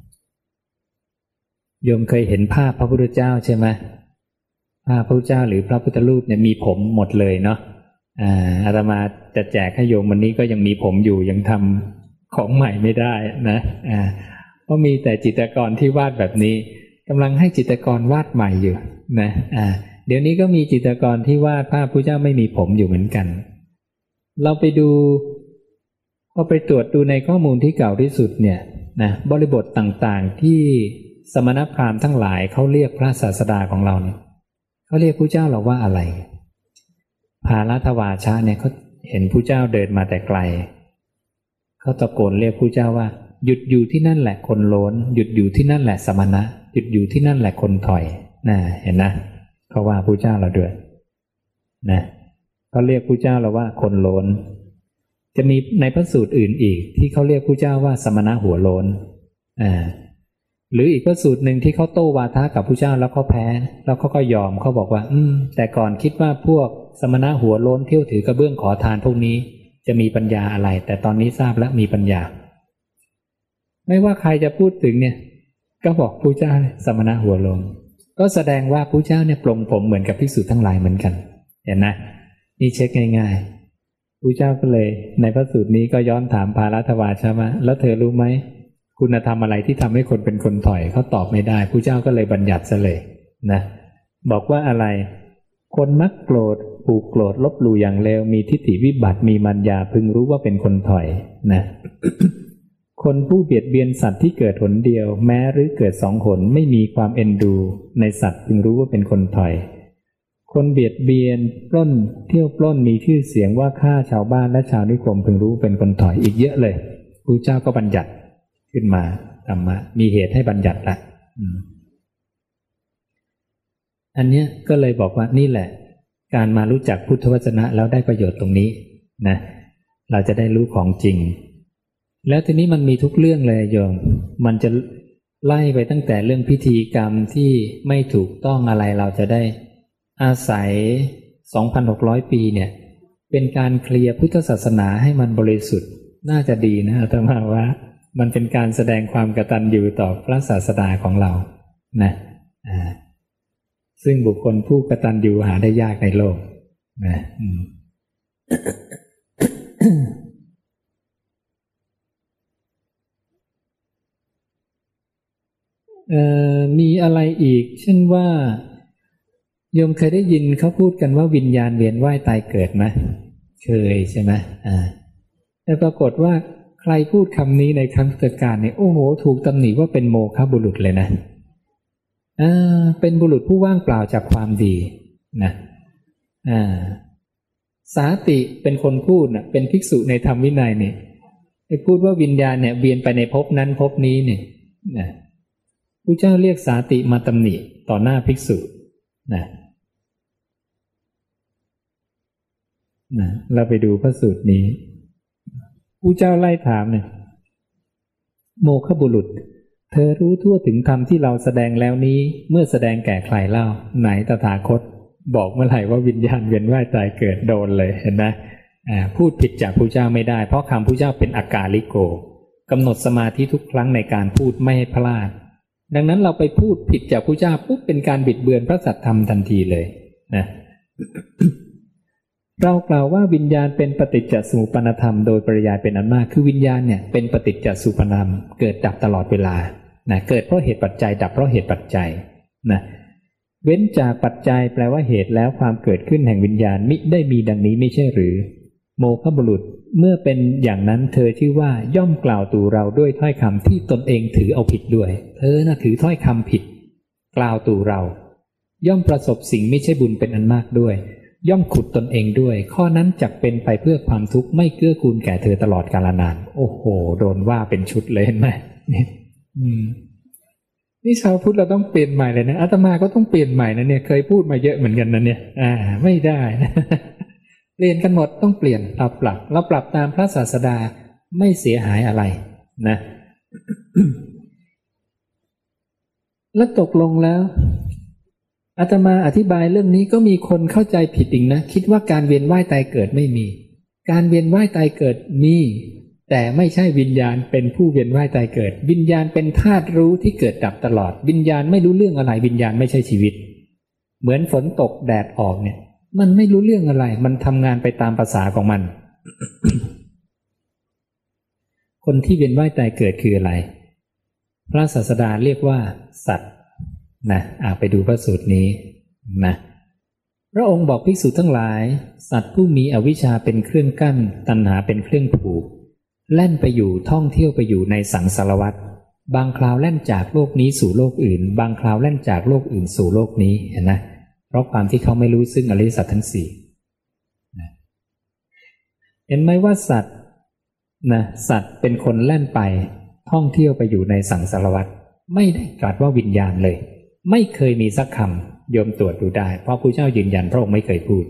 โยมเคยเห็นภาพพระพุทธเจ้าใช่ไหมภาพพระพุทธเจ้าหรือพระพุทธรูปเนี่ยมีผมหมดเลยเนาะอ่าอาตมาจะแจกให้โยมวันนี้ก็ยังมีผมอยู่ยังทำของใหม่ไม่ได้นะอ่าเพราะมีแต่จิตรกรที่วาดแบบนี้กำลังให้จิตรกรวาดใหม่อยู่นะอ่าเดี๋ยวนี้ก็มีจิตรกรที่วาดภาพพระพุทธเจ้าไม่มีผมอยู่เหมือนกันเราไปดูพอไปตรวจดูในข้อมูลที่เก่าที่สุดเนี่ยนะบริบทต่างๆที่สมณพราหมณ์ทั้งหลายเขาเรียกพระศาสดาของเราเนี่ยเขาเรียกพระเจ้าเราว่าอะไรภาลัทวาชะเนี่ยเขาเห็นพระเจ้าเดินมาแต่ไกลเขาตะโกนเรียกพระเจ้าว่าหยุดอยู่ที่นั่นแหละคนโล้นหยุดอยู่ที่นั่นแหละสมณะหยุดอยู่ที่นั่นแหละคนถอยนะเห็นนะเขาว่าพระเจ้าเราด้วยนะเขาเรียกพระเจ้าเราว่าคนโล้นจะมีในพระสูตรอื่นอีกที่เขาเรียกพระเจ้าว่าสมณะหัวโล้นอ่าหรืออีกพระสูตรหนึ่งที่เขาโต้วาทะกับพระเจ้าแล้วเขาแพ้แล้วเขาก็ยอมเขาบอกว่าอืมแต่ก่อนคิดว่าพวกสมณะหัวโล้นเที่ยวถือกระเบื้องขอทานพวกนี้จะมีปัญญาอะไรแต่ตอนนี้ทราบแล้วมีปัญญาไม่ว่าใครจะพูดถึงเนี่ยก็บอกพระเจ้าสมณะหัวโล้นก็แสดงว่าพระเจ้าเนี่ยปลงผมเหมือนกับภิกษุทั้งหลายเหมือนกันเห็นนะนี่เช็คง่ายๆพระเจ้าก็เลยในพระสูตรนี้ก็ย้อนถามภาลัทวาชะว่าแล้วเธอรู้ไหมคุณธรรมอะไรที่ทำให้คนเป็นคนถอยเขาตอบไม่ได้พระเจ้าก็เลยบัญญัติซะเลยนะบอกว่าอะไรคนมักโกรธผูกโกรธลบหลู่อย่างเลวมีทิฏฐิวิบัติมีมัญญาพึงรู้ว่าเป็นคนถอยนะ คนผู้เบียดเบียนสัตว์ที่เกิดหนเดียวแม้หรือเกิดสองหนไม่มีความเอ็นดูในสัตว์พึงรู้ว่าเป็นคนถอยคนเบียดเบียนปล้นเที่ยวปล้นมีชื่อเสียงว่าฆ่าชาวบ้านและชาวนิคมพึงรู้เป็นคนถอยอีกเยอะเลยพระเจ้าก็บัญญัติขึ้นมาธรรมะมีเหตุให้บัญญัติละอันเนี้ยก็เลยบอกว่านี่แหละการมารู้จักพุทธวจนะแล้วได้ประโยชน์ตรงนี้นะเราจะได้รู้ของจริงแล้วทีนี้มันมีทุกเรื่องเลยโยมมันจะไล่ไปตั้งแต่เรื่องพิธีกรรมที่ไม่ถูกต้องอะไรเราจะได้อาศัย สองพันหกร้อย ปีเนี่ยเป็นการเคลียร์พุทธศาสนาให้มันบริสุทธิ์น่าจะดีนะอาตมาว่ามันเป็นการแสดงความกตัญญูต่อพระศาสดาของเรานะอ่าซึ่งบุคคลผู้กตัญญูหาได้ยากในโลกนะอืม เอ่อมีอะไรอีกเช่นว่าโยมเคยได้ยินเขาพูดกันว่าวิญญาณเวียนว่ายตายเกิดไหมเคยใช่ไหมอ่าแต่ปรากฏว่าใครพูดคำนี้ในครั้งพุทธกาลเนี่ยโอ้โหถูกตำหนิว่าเป็นโมฆะบุรุษเลยนะอ่าเป็นบุรุษผู้ว่างเปล่าจากความดีนะอ่าสาติเป็นคนพูดนะเป็นภิกษุในธรรมวินัยเนี่ยไปพูดว่าวิญญาณเนี่ยเวียนไปในภพนั้นภพนี้เนี่ยนะพระเจ้าเรียกสาติมาตำหนิต่อหน้าภิกษุนะนะเราไปดูพระสูตรนี้พระเจ้าไล่ถามเนี่ยโมฆะบุรุษเธอรู้ทั่วถึงธรรมที่เราแสดงแล้วนี้เมื่อแสดงแก่ใครเล่าไหนตถาคตบอกเมื่อไหร่ว่าวิญญาณเวียนว่ายตายเกิดโดนเลยเห็นไหมอ่าพูดผิดจากพระเจ้าไม่ได้เพราะคำพระเจ้าเป็นอากาลิโกกำหนดสมาธิทุกครั้งในการพูดไม่ให้พลาดดังนั้นเราไปพูดผิดจากพระเจ้าปุ๊บเป็นการบิดเบือนพระสัทธรรมทันทีเลยนะเรากล่าวว่าวิญญาณเป็นปฏิจจสมุปปนธรรมโดยปริยายเป็นอันมากคือวิญญาณเนี่ยเป็นปฏิจจสมุปปนธรรมเกิดดับตลอดเวลานะเกิดเพราะเหตุปัจจัยดับเพราะเหตุปัจจัยนะเว้นจากปัจจัยแปลว่าเหตุแล้วความเกิดขึ้นแห่งวิญญาณมิได้มีดังนี้ไม่ใช่หรือโมฆะบุรุษเมื่อเป็นอย่างนั้นเธอชื่อว่าย่อมกล่าวตู่เราด้วยถ้อยคำที่ตนเองถือเอาผิดด้วยเธอน่ะถือถ้อยคำผิดกล่าวตู่เราย่อมประสบสิ่งไม่ใช่บุญเป็นอันมากด้วยย่อมขุดตนเองด้วยข้อนั้นจักเป็นไปเพื่อความทุกข์ไม่เกื้อกูลแก่เธอตลอดกาลนานโอ้โหโดนว่าเป็นชุดเลยเห็นไหมนี่อืมนี่ชาวพุทธเราต้องเปลี่ยนใหม่เลยนะอาตมาก็ต้องเปลี่ยนใหม่นะเนี่ยเคยพูดมาเยอะเหมือนกันนะเนี่ยอ่าไม่ได้นะเปลี่ยนกันหมดต้องเปลี่ยนเราปรับเราปรับตามพระศาสดาไม่เสียหายอะไรนะ แล้วตกลงแล้วอาตมาอธิบายเรื่องนี้ก็มีคนเข้าใจผิดอีกนะคิดว่าการเวียนว่ายตายเกิดไม่มีการเวียนว่ายตายเกิดมีแต่ไม่ใช่วิญญาณเป็นผู้เวียนว่ายตายเกิดวิญญาณเป็นธาตุรู้ที่เกิดดับตลอดวิญญาณไม่รู้เรื่องอะไรวิญญาณไม่ใช่ชีวิตเหมือนฝนตกแดดออกเนี่ยมันไม่รู้เรื่องอะไรมันทำงานไปตามภาษาของมัน คนที่เวียนว่ายตายเกิดคืออะไรพระศาสดาเรียกว่าสัตว์นะอ่าไปดูพระสูตรนี้นะพระองค์บอกภิกษุทั้งหลายสัตว์ผู้มีอวิชชาเป็นเครื่องกั้นตัณหาเป็นเครื่องผูกแล่นไปอยู่ท่องเที่ยวไปอยู่ในสังสารวัฏบางคราวแล่นจากโลกนี้สู่โลกอื่นบางคราวแล่นจากโลกอื่นสู่โลกนี้เห็นไหมเพราะความที่เขาไม่รู้ซึ่งอริยสัจทั้งสี่นะเห็นไหมว่าสัตว์นะสัตว์เป็นคนแล่นไปท่องเที่ยวไปอยู่ในสังสารวัฏไม่ได้ตรัสว่าวิญญาณเลยไม่เคยมีสักคำโยมตรวจดูได้เพราะพระเจ้ายืนยันพระองค์ไม่เคยพูด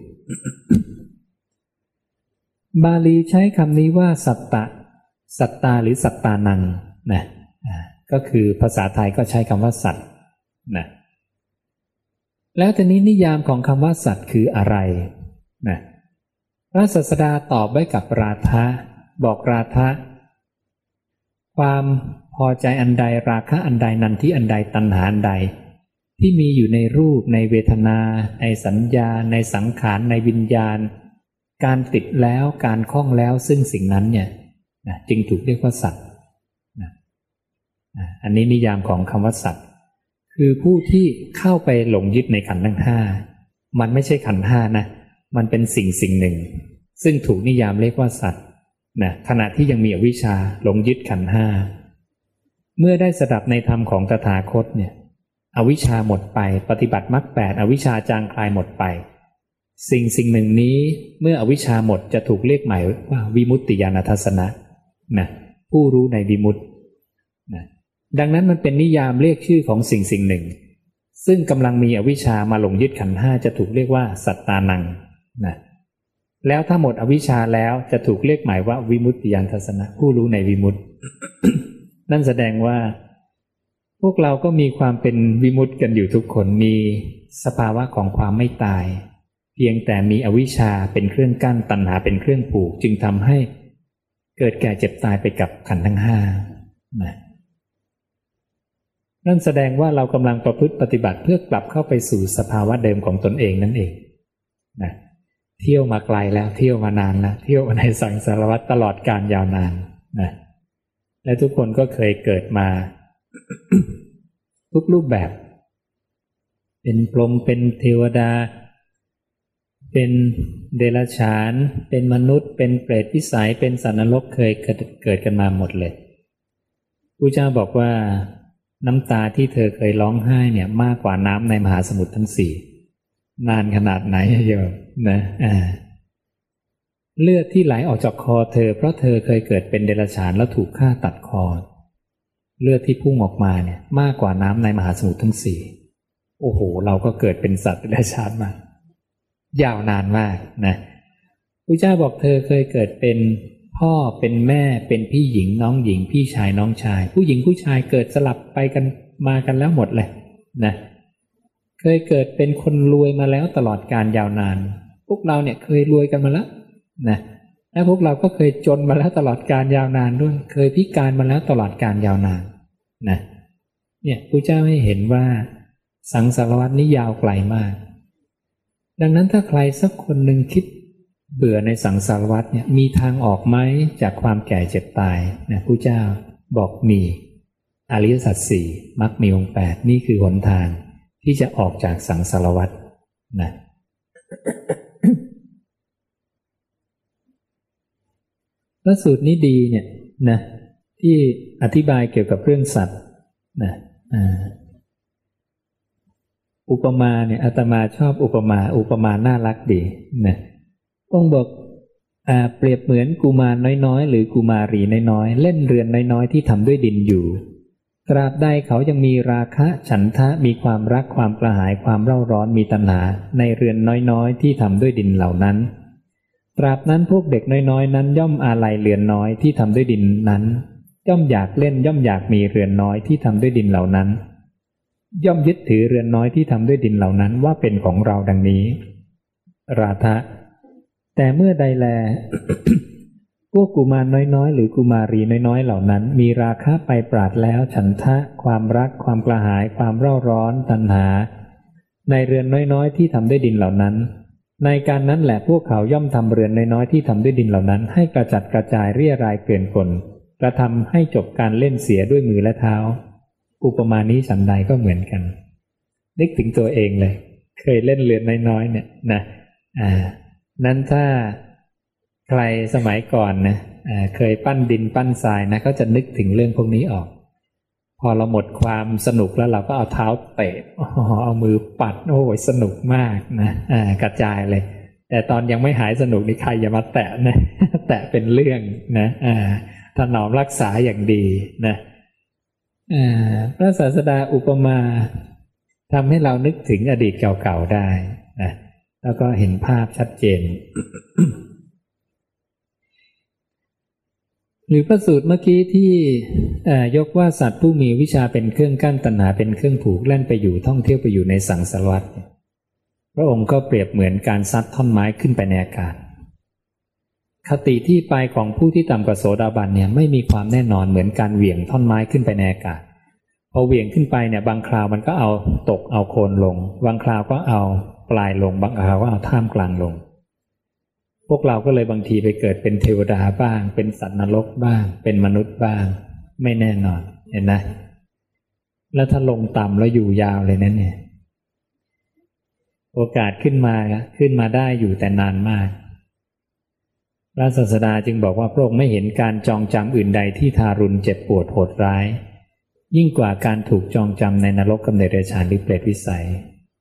บาลีใช้คำนี้ว่าสัตตะสัตตาหรือสัตตานังนะก็คือภาษาไทยก็ใช้คำว่าสัตว์นะแล้วทีนี้นิยามของคำว่าสัตว์คืออะไรนะพระศาสดาตอบไว้กับราธะบอกราธะความพอใจอันใดราคะอันใดนันทิอันใดตัณหาอันใดที่มีอยู่ในรูปในเวทนาในสัญญาในสังขารในวิญญาณการติดแล้วการคล้องแล้วซึ่งสิ่งนั้นเนี่ยนะจึงถูกเรียกว่าสัตว์นะอันนี้นิยามของคำว่าสัตว์คือผู้ที่เข้าไปหลงยึดในขันธ์ทั้งห้ามันไม่ใช่ขันธ์ห้านะมันเป็นสิ่งสิ่งหนึ่งซึ่งถูกนิยามเรียกว่าสัตว์นะขณะที่ยังมีอวิชชาหลงยึดขันธ์ห้าเมื่อได้สดับในธรรมของตถาคตเนี่ยอวิชชาหมดไปปฏิบัติมรรคแปดอวิชชาจางคลายหมดไปสิ่งสิ่งหนึ่งนี้เมื่ออวิชชาหมดจะถูกเรียกใหม่ว่าวิมุตติญาณทัสสนะนะผู้รู้ในวิมุตตินะดังนั้นมันเป็นนิยามเรียกชื่อของสิ่งสิ่งหนึ่งซึ่งกำลังมีอวิชชามาหลงยึดขันธ์ห้าจะถูกเรียกว่าสัตตานังนะแล้วถ้าหมดอวิชชาแล้วจะถูกเรียกหมายว่าวิมุตติญาณทัสสนะผู้รู้ในวิมุตติ นั่นแสดงว่าพวกเราก็มีความเป็นวิมุตติกันอยู่ทุกคนมีสภาวะของความไม่ตายเพียงแต่มีอวิชชาเป็นเครื่องกั้นตัณหาเป็นเครื่องผูกจึงทำให้เกิดแก่เจ็บตายไปกับขันธ์ทั้งห้านะนั่นแสดงว่าเรากำลังประพฤติปฏิบัติเพื่อกลับเข้าไปสู่สภาวะเดิมของตนเองนั่นเองนะเที่ยวมาไกลแล้วเที่ยวมานานแล้วเที่ยวในสังสารวัฏตลอดกาลยาวนานนะและทุกคนก็เคยเกิดมา ทุกรูปแบบเป็นพรหมเป็นเทวดาเป็นเดรัจฉานเป็นมนุษย์เป็นเปรตวิสัยเป็นสัตว์นรกเคยเกิดเกิดกันมาหมดเลยพระเจ้าบอกว่าน้ำตาที่เธอเคยร้องไห้เนี่ยมากกว่าน้ำในมหาสมุทรทั้งสี่นานขนาดไหนโยมนะอ่าเลือดที่ไหลออกจากคอเธอเพราะเธอเคยเกิดเป็นเดรัจฉานแล้วถูกฆ่าตัดคอเลือดที่พุ่งออกมาเนี่ยมากกว่าน้ำในมหาสมุทรทั้งสี่โอ้โหเราก็เกิดเป็นสัตว์เดรัจฉานมายาวนานมากนะพระเจ้าบอกเธอเคยเกิดเป็นพ่อเป็นแม่เป็นพี่หญิงน้องหญิงพี่ชายน้องชายผู้หญิงผู้ชายเกิดสลับไปกันมากันแล้วหมดเลยนะเคยเกิดเป็นคนรวยมาแล้วตลอดกาลยาวนานพวกเราเนี่ยเคยรวยกันมาแล้วนะและพวกเราก็เคยจนมาแล้วตลอดกาลยาวนานด้วยเคยพิการมาแล้วตลอดกาลยาวนานนะเนี่ยพระเจ้าให้เห็นว่าสังสารวัฏนี้ยาวไกลมากดังนั้นถ้าใครสักคนหนึ่งคิดเบื่อในสังสารวัฏเนี่ยมีทางออกไหมจากความแก่เจ็บตายนะพระเจ้าบอกมีอริยสัจสี่มรรคมีองค์แปดนี่คือหนทางที่จะออกจากสังสารวัฏนะพระสูตรนี้ดีเนี่ยนะที่อธิบายเกี่ยวกับเรื่องสัตว์นะอ่าอุปมาเนี่ยอาตมาชอบอุปมาอุปมาน่ารักดีนะต้องบอกอ่าเปรียบเหมือนกุมารน้อยๆหรือกุมารีน้อยๆเล่นเรือนน้อยๆที่ทำด้วยดินอยู่ตราบใดเขายังมีราคะฉันทะมีความรักความกระหายความเร่าร้อนมีตัณหาในเรือนน้อยๆที่ทำด้วยดินเหล่านั้นตราบนั้นพวกเด็กน้อยๆนั้นย่อมอาลัยเรือนน้อยที่ทำด้วยดินนั้นย่อมอยากเล่นย่อมอยากมีเรือนน้อยที่ทำด้วยดินเหล่านั้นย่อมยึดถือเรือนน้อยที่ทำด้วยดินเหล่านั้นว่าเป็นของเราดังนี้ราทะแต่เมื่อใดแล พวกกุมารน้อยๆหรือกุมารีน้อยๆเหล่านั้นมีราคะไปปราดแล้วฉันทะความรักความกระหายความเร่าร้อนตัณหาในเรือนน้อยๆที่ทำด้วยดินเหล่านั้นในการนั้นแหละพวกเขาย่อมทำเรือนน้อยๆที่ทำด้วยดินเหล่านั้นให้กระจัดกระจายเรี่ยรายเกลื่อนกลกระทำให้จบการเล่นเสียด้วยมือและเท้าอุปมานี้ฉันใดก็เหมือนกันนึกถึงตัวเองเลยเคยเล่นเรือนน้อยๆเนี่ยนะอ่านั้นถ้าใครสมัยก่อนนะอ่าเคยปั้นดินปั้นทรายนะก็จะนึกถึงเรื่องพวกนี้ออกพอเราหมดความสนุกแล้วเราก็เอาเท้าเตะเอามือปัดโอ้ยสนุกมากนะอ่ากระจายเลยแต่ตอนยังไม่หายสนุกนี่ใครอย่ามาแตะนะ แตะเป็นเรื่องนะอ่าถนอมรักษาอย่างดีนะอ่าพระศาสดาอุปมาทำให้เรานึกถึงอดีตเก่าๆได้นะแล้วก็เห็นภาพชัดเจน หรือพระสูตรเมื่อกี้ที่ยกว่าสัตว์ผู้มีวิชาเป็นเครื่องกั้นตัณหาเป็นเครื่องผูกแล่นไปอยู่ท่องเที่ยวไปอยู่ในสังสารวัฏพระองค์ก็เปรียบเหมือนการซัดท่อนไม้ขึ้นไปในอากาศคติที่ไปของผู้ที่ต่ำกว่าโสดาบันเนี่ยไม่มีความแน่นอนเหมือนการเหวี่ยงท่อนไม้ขึ้นไปในอากาศพอเหวี่ยงขึ้นไปเนี่ยบางคราวมันก็เอาตกเอาโคนลงบางคราวก็เอาปลายลงบางคราวก็เอาท่ามกลางลงพวกเราก็เลยบางทีไปเกิดเป็นเทวดาบ้างเป็นสัตว์นรกบ้างเป็นมนุษย์บ้างไม่แน่นอนเห็นไหมแล้วถ้าลงต่ำแล้วอยู่ยาวเลยนั่นเนี่ยโอกาสขึ้นมาขึ้นมาได้อยู่แต่นานมากพระศาสดาจึงบอกว่าพระองค์ไม่เห็นการจองจำอื่นใดที่ทารุณเจ็บปวดโหดร้ายยิ่งกว่าการถูกจองจำในนรกกำเนิดเดรัจฉานหรือเปรตวิสัย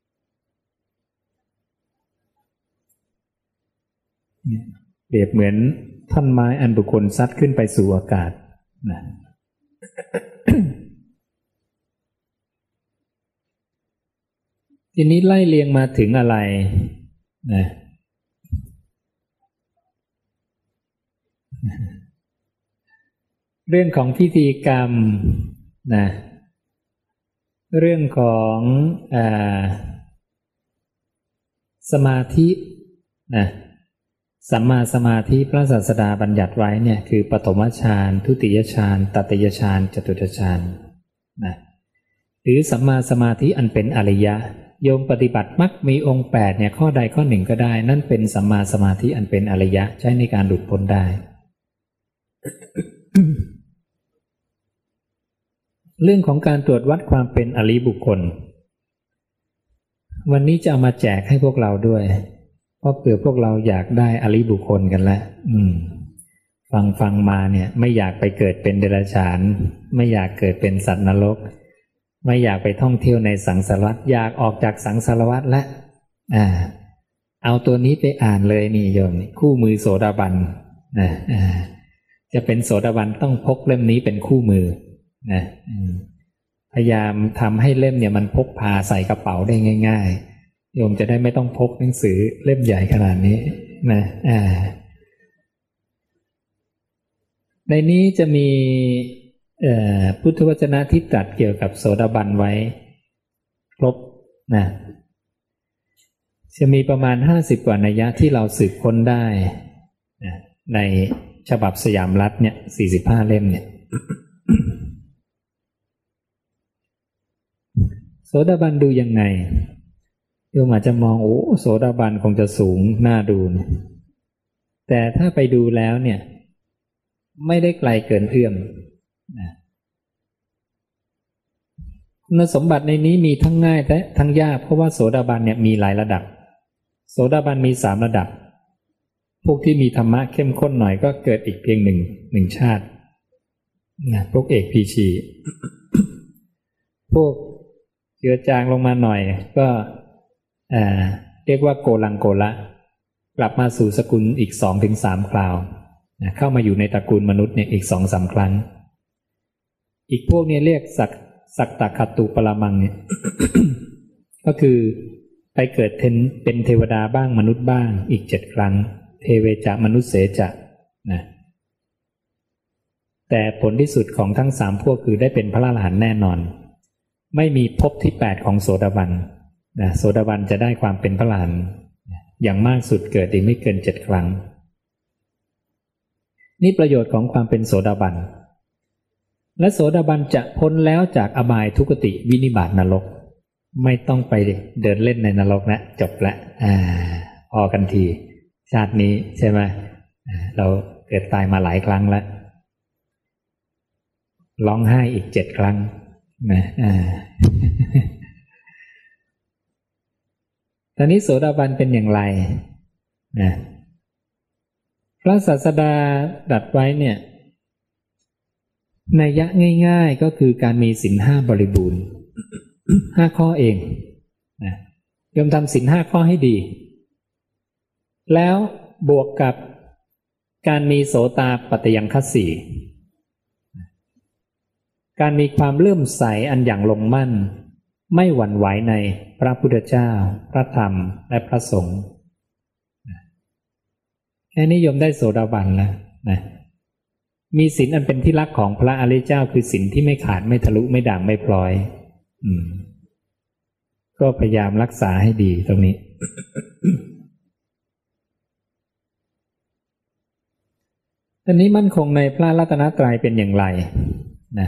เปรียบเหมือนท่อนไม้อันบุคคลซัดขึ้นไปสู่อากาศนะ ทีนี้ไล่เรียงมาถึงอะไรนะเรื่องของพิธีกรรมนะเรื่องของอ่าสมาธินะสัมมาสมาธิพระศาสดาบัญญัติไว้เนี่ยคือปฐมฌานทุติยฌานตติยฌานจตุตฌานนะหรือสัมมาสมาธิอันเป็นอริยะโยมปฏิบัติมักมีองค์แปดเนี่ยข้อใดข้อหนึ่งก็ได้นั่นเป็นสัมมาสมาธิอันเป็นอริยะใช้ในการหลุดพ้นได้ เรื่องของการตรวจวัดความเป็นอริบุคคลวันนี้จะเอามาแจกให้พวกเราด้วยเพราะเผื่อพวกเราอยากได้อริบุคคลกันแล้วอืมฟังฟังมาเนี่ยไม่อยากไปเกิดเป็นเดรัจฉานไม่อยากเกิดเป็นสัตว์นรกไม่อยากไปท่องเที่ยวในสังสารวัฏอยากออกจากสังสารวัฏแล้วอ่าเอาตัวนี้ไปอ่านเลยนี่โยมคู่มือโสดาบันนะอ่าจะเป็นโสดาบันต้องพกเล่มนี้เป็นคู่มือนะพยายามทำให้เล่มเนี่ยมันพกพาใส่กระเป๋าได้ง่ายๆโยมจะได้ไม่ต้องพกหนังสือเล่มใหญ่ขนาดนี้นะอ่าในนี้จะมีพุทธวจนะที่ตรัสเกี่ยวกับโสดาบันไว้ครบนะจะมีประมาณห้าสิบกว่านัยยะที่เราสืบค้นได้นะในฉบับสยามรัฐเนี่ยสี่สิบห้าเล่มเนี่ย โสดาบันดูยังไงโยมอาจจะมองโอ้โสดาบันคงจะสูงน่าดูนะแต่ถ้าไปดูแล้วเนี่ยไม่ได้ไกลเกินเอื้อมนะคุณสมบัติในนี้มีทั้งง่ายและทั้งยากเพราะว่าโสดาบันเนี่ยมีหลายระดับโสดาบันมีสามระดับพวกที่มีธรรมะเข้มข้นหน่อยก็เกิดอีกเพียงหนึ่งหนึ่งชาตินะพวกเอกพีชี พวกเจือจางลงมาหน่อยก็อ่าเรียกว่าโกลังโกละกลับมาสู่สกุลอีกสองถึงสามคราวนะเข้ามาอยู่ในตระกูลมนุษย์เนี่ยอีกสองสามครั้งอีกพวกนี้เรียกสักสักตะขัตตุปรมังเนี่ย ก็คือไปเกิดเป็นเทวดาบ้างมนุษย์บ้างอีกเจ็ดครั้งเทเวจะมนุษย์เสจะนะแต่ผลที่สุดของทั้งสามพวกคือได้เป็นพระอรหันต์แน่นอนไม่มีภพที่แปดของโสดาบันนะโสดาบันจะได้ความเป็นพระอรหันต์อย่างมากสุดเกิดอีกไม่เกินเจ็ดครั้งนี่ประโยชน์ของความเป็นโสดาบันและโสดาบันจะพ้นแล้วจากอบายทุกติวินิบาตนรกไม่ต้องไปเดินเล่นในนรกนะจบละอ่าพอกันทีชาตินี้ใช่ไหมเราเกิดตายมาหลายครั้งแล้วร้องไห้อีกเจ็ดครั้งนะอ่า ตอนนี้โสดาบันเป็นอย่างไรนะพระศาสดาตรัสไว้เนี่ยนัยยะง่ายๆก็คือการมีศีลห้าบริบูรณ์ ห้าข้อเองนะยอมทำศีลห้าข้อให้ดีแล้วบวกกับการมีโสตาปัตตยังคัสสีการมีความเลื่อมใสอันอย่างลงมั่นไม่หวั่นไหวในพระพุทธเจ้าพระธรรมและพระสงฆ์แค่นี้โยมได้โสดาบันแล้วนะมีศีลอันเป็นที่รักของพระอริยเจ้าคือศีลที่ไม่ขาดไม่ทะลุไม่ด่างไม่พลอยอืมก็พยายามรักษาให้ดีตรงนี้ ตอนนี้มั่นคงในพระรัตนตรัยเป็นอย่างไรนะ